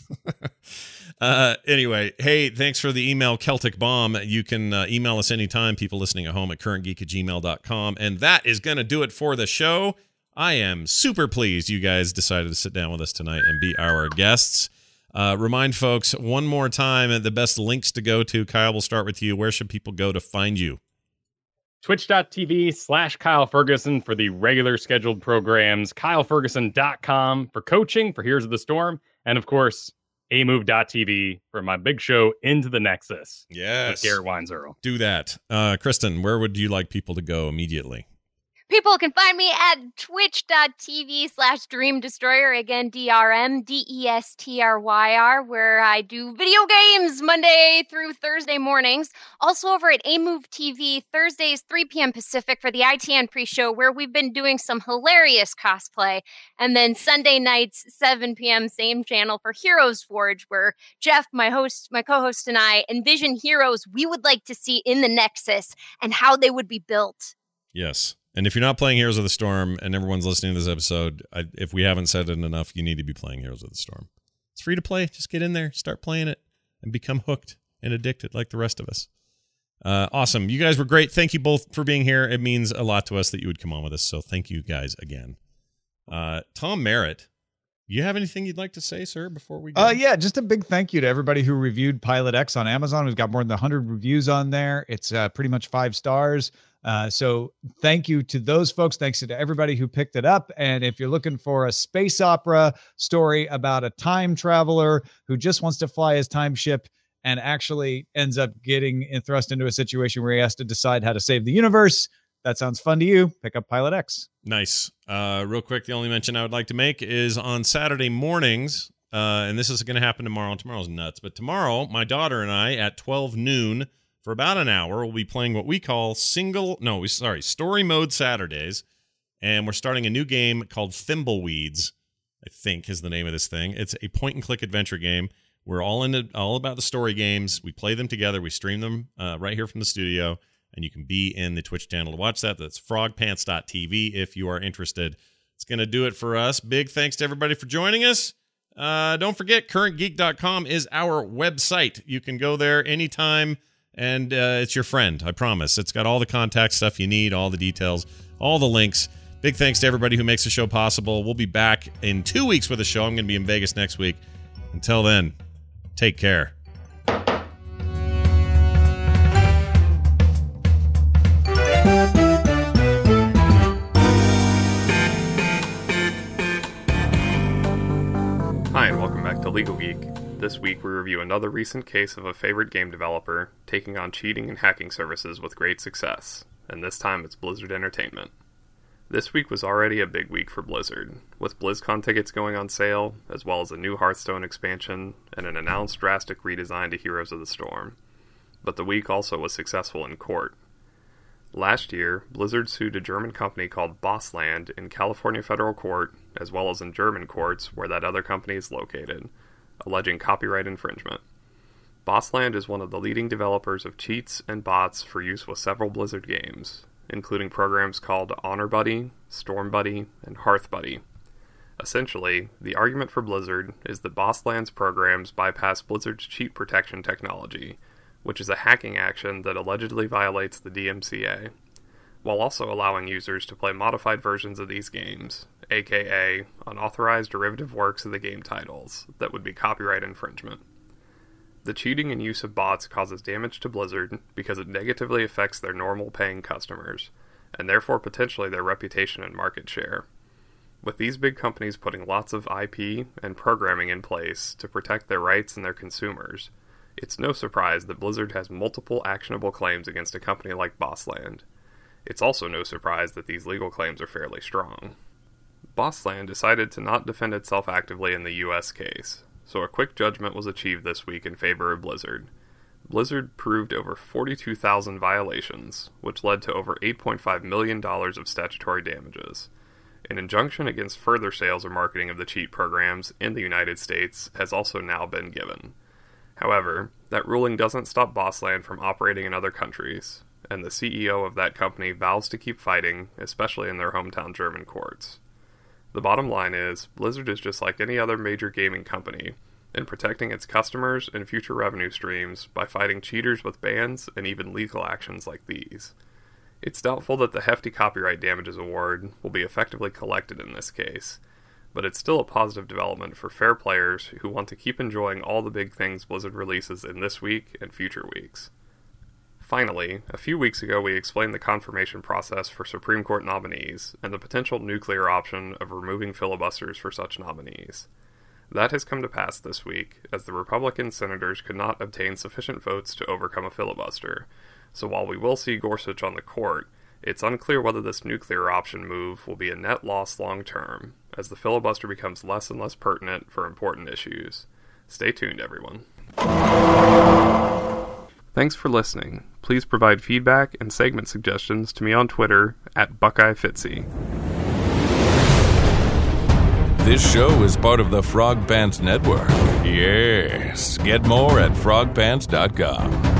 Speaker 3: Anyway, hey, thanks for the email, Celtic Bomb. You can email us anytime, people listening at home, at currentgeek@gmail.com. And that is going to do it for the show. I am super pleased you guys decided to sit down with us tonight and be our guests. Remind folks one more time the best links to go to. Kyle, we'll start with you. Where should people go to find you?
Speaker 5: Twitch.tv/Kyle Ferguson for the regular scheduled programs. KyleFerguson.com for coaching for Heroes of the Storm. And of course, amove.tv for my big show, Into the Nexus.
Speaker 3: Yes.
Speaker 5: With Garrett Wines-Earl.
Speaker 3: Do that. Kristen, where would you like people to go immediately?
Speaker 6: People can find me at twitch.tv/Dream Destroyer. Again, DRMDESTRYR, where I do video games Monday through Thursday mornings. Also over at AMove TV, Thursdays, 3 p.m. Pacific for the ITN pre-show, where we've been doing some hilarious cosplay. And then Sunday nights, 7 p.m., same channel for Heroes Forge, where Jeff, my co-host, and I envision heroes we would like to see in the Nexus and how they would be built.
Speaker 3: Yes. And if you're not playing Heroes of the Storm and everyone's listening to this episode, if we haven't said it enough, you need to be playing Heroes of the Storm. It's free to play. Just get in there, start playing it, and become hooked and addicted like the rest of us. Awesome. You guys were great. Thank you both for being here. It means a lot to us that you would come on with us, so thank you guys again. Tom Merritt, you have anything you'd like to say, sir, before we go?
Speaker 4: Yeah, just a big thank you to everybody who reviewed Pilot X on Amazon. We've got more than 100 reviews on there. It's pretty much 5 stars. So thank you to those folks. Thanks to everybody who picked it up. And if you're looking for a space opera story about a time traveler who just wants to fly his time ship and actually ends up getting thrust into a situation where he has to decide how to save the universe, that sounds fun to you, pick up Pilot X.
Speaker 3: Nice. Real quick, the only mention I would like to make is on Saturday mornings, and this is going to happen tomorrow. Tomorrow's nuts. But tomorrow, my daughter and I, at 12 noon, for about an hour, we'll be playing what we call Story Mode Saturdays. And we're starting a new game called Thimbleweeds, I think is the name of this thing. It's a point-and-click adventure game. We're all about the story games. We play them together. We stream them right here from the studio. And you can be in the Twitch channel to watch that. That's frogpants.tv if you are interested. It's going to do it for us. Big thanks to everybody for joining us. Don't forget, currentgeek.com is our website. You can go there anytime, and it's your friend, I promise. It's got all the contact stuff you need, all the details, all the links. Big thanks to everybody who makes the show possible. We'll be back in 2 weeks with a show. I'm going to be in Vegas next week. Until then, take care.
Speaker 2: Hi, and welcome back to Legal Geek. This week we review another recent case of a favorite game developer taking on cheating and hacking services with great success, and this time it's Blizzard Entertainment. This week was already a big week for Blizzard, with BlizzCon tickets going on sale, as well as a new Hearthstone expansion, and an announced drastic redesign to Heroes of the Storm. But the week also was successful in court. Last year, Blizzard sued a German company called Bossland in California federal court, as well as in German courts where that other company is located, alleging copyright infringement. Bossland is one of the leading developers of cheats and bots for use with several Blizzard games, including programs called Honor Buddy, Storm Buddy, and Hearth Buddy. Essentially, the argument for Blizzard is that Bossland's programs bypass Blizzard's cheat protection technology, which is a hacking action that allegedly violates the DMCA, while also allowing users to play modified versions of these games, aka unauthorized derivative works of the game titles, that would be copyright infringement. The cheating and use of bots causes damage to Blizzard because it negatively affects their normal paying customers, and therefore potentially their reputation and market share. With these big companies putting lots of IP and programming in place to protect their rights and their consumers, it's no surprise that Blizzard has multiple actionable claims against a company like Bossland. It's also no surprise that these legal claims are fairly strong. Bossland decided to not defend itself actively in the US case, so a quick judgment was achieved this week in favor of Blizzard. Blizzard proved over 42,000 violations, which led to over $8.5 million of statutory damages. An injunction against further sales or marketing of the cheat programs in the United States has also now been given. However, that ruling doesn't stop Bossland from operating in other countries, and the CEO of that company vows to keep fighting, especially in their hometown German courts. The bottom line is, Blizzard is just like any other major gaming company, in protecting its customers and future revenue streams by fighting cheaters with bans and even legal actions like these. It's doubtful that the hefty copyright damages award will be effectively collected in this case, but it's still a positive development for fair players who want to keep enjoying all the big things Blizzard releases in this week and future weeks. Finally, a few weeks ago we explained the confirmation process for Supreme Court nominees and the potential nuclear option of removing filibusters for such nominees. That has come to pass this week, as the Republican senators could not obtain sufficient votes to overcome a filibuster, so while we will see Gorsuch on the court, It's unclear whether this nuclear option move will be a net loss long term, as the filibuster becomes less and less pertinent for important issues. Stay tuned, everyone. Thanks for listening. Please provide feedback and segment suggestions to me on Twitter at BuckeyeFitzy.
Speaker 1: This show is part of the Frog Pants Network. Yes. Get more at frogpants.com.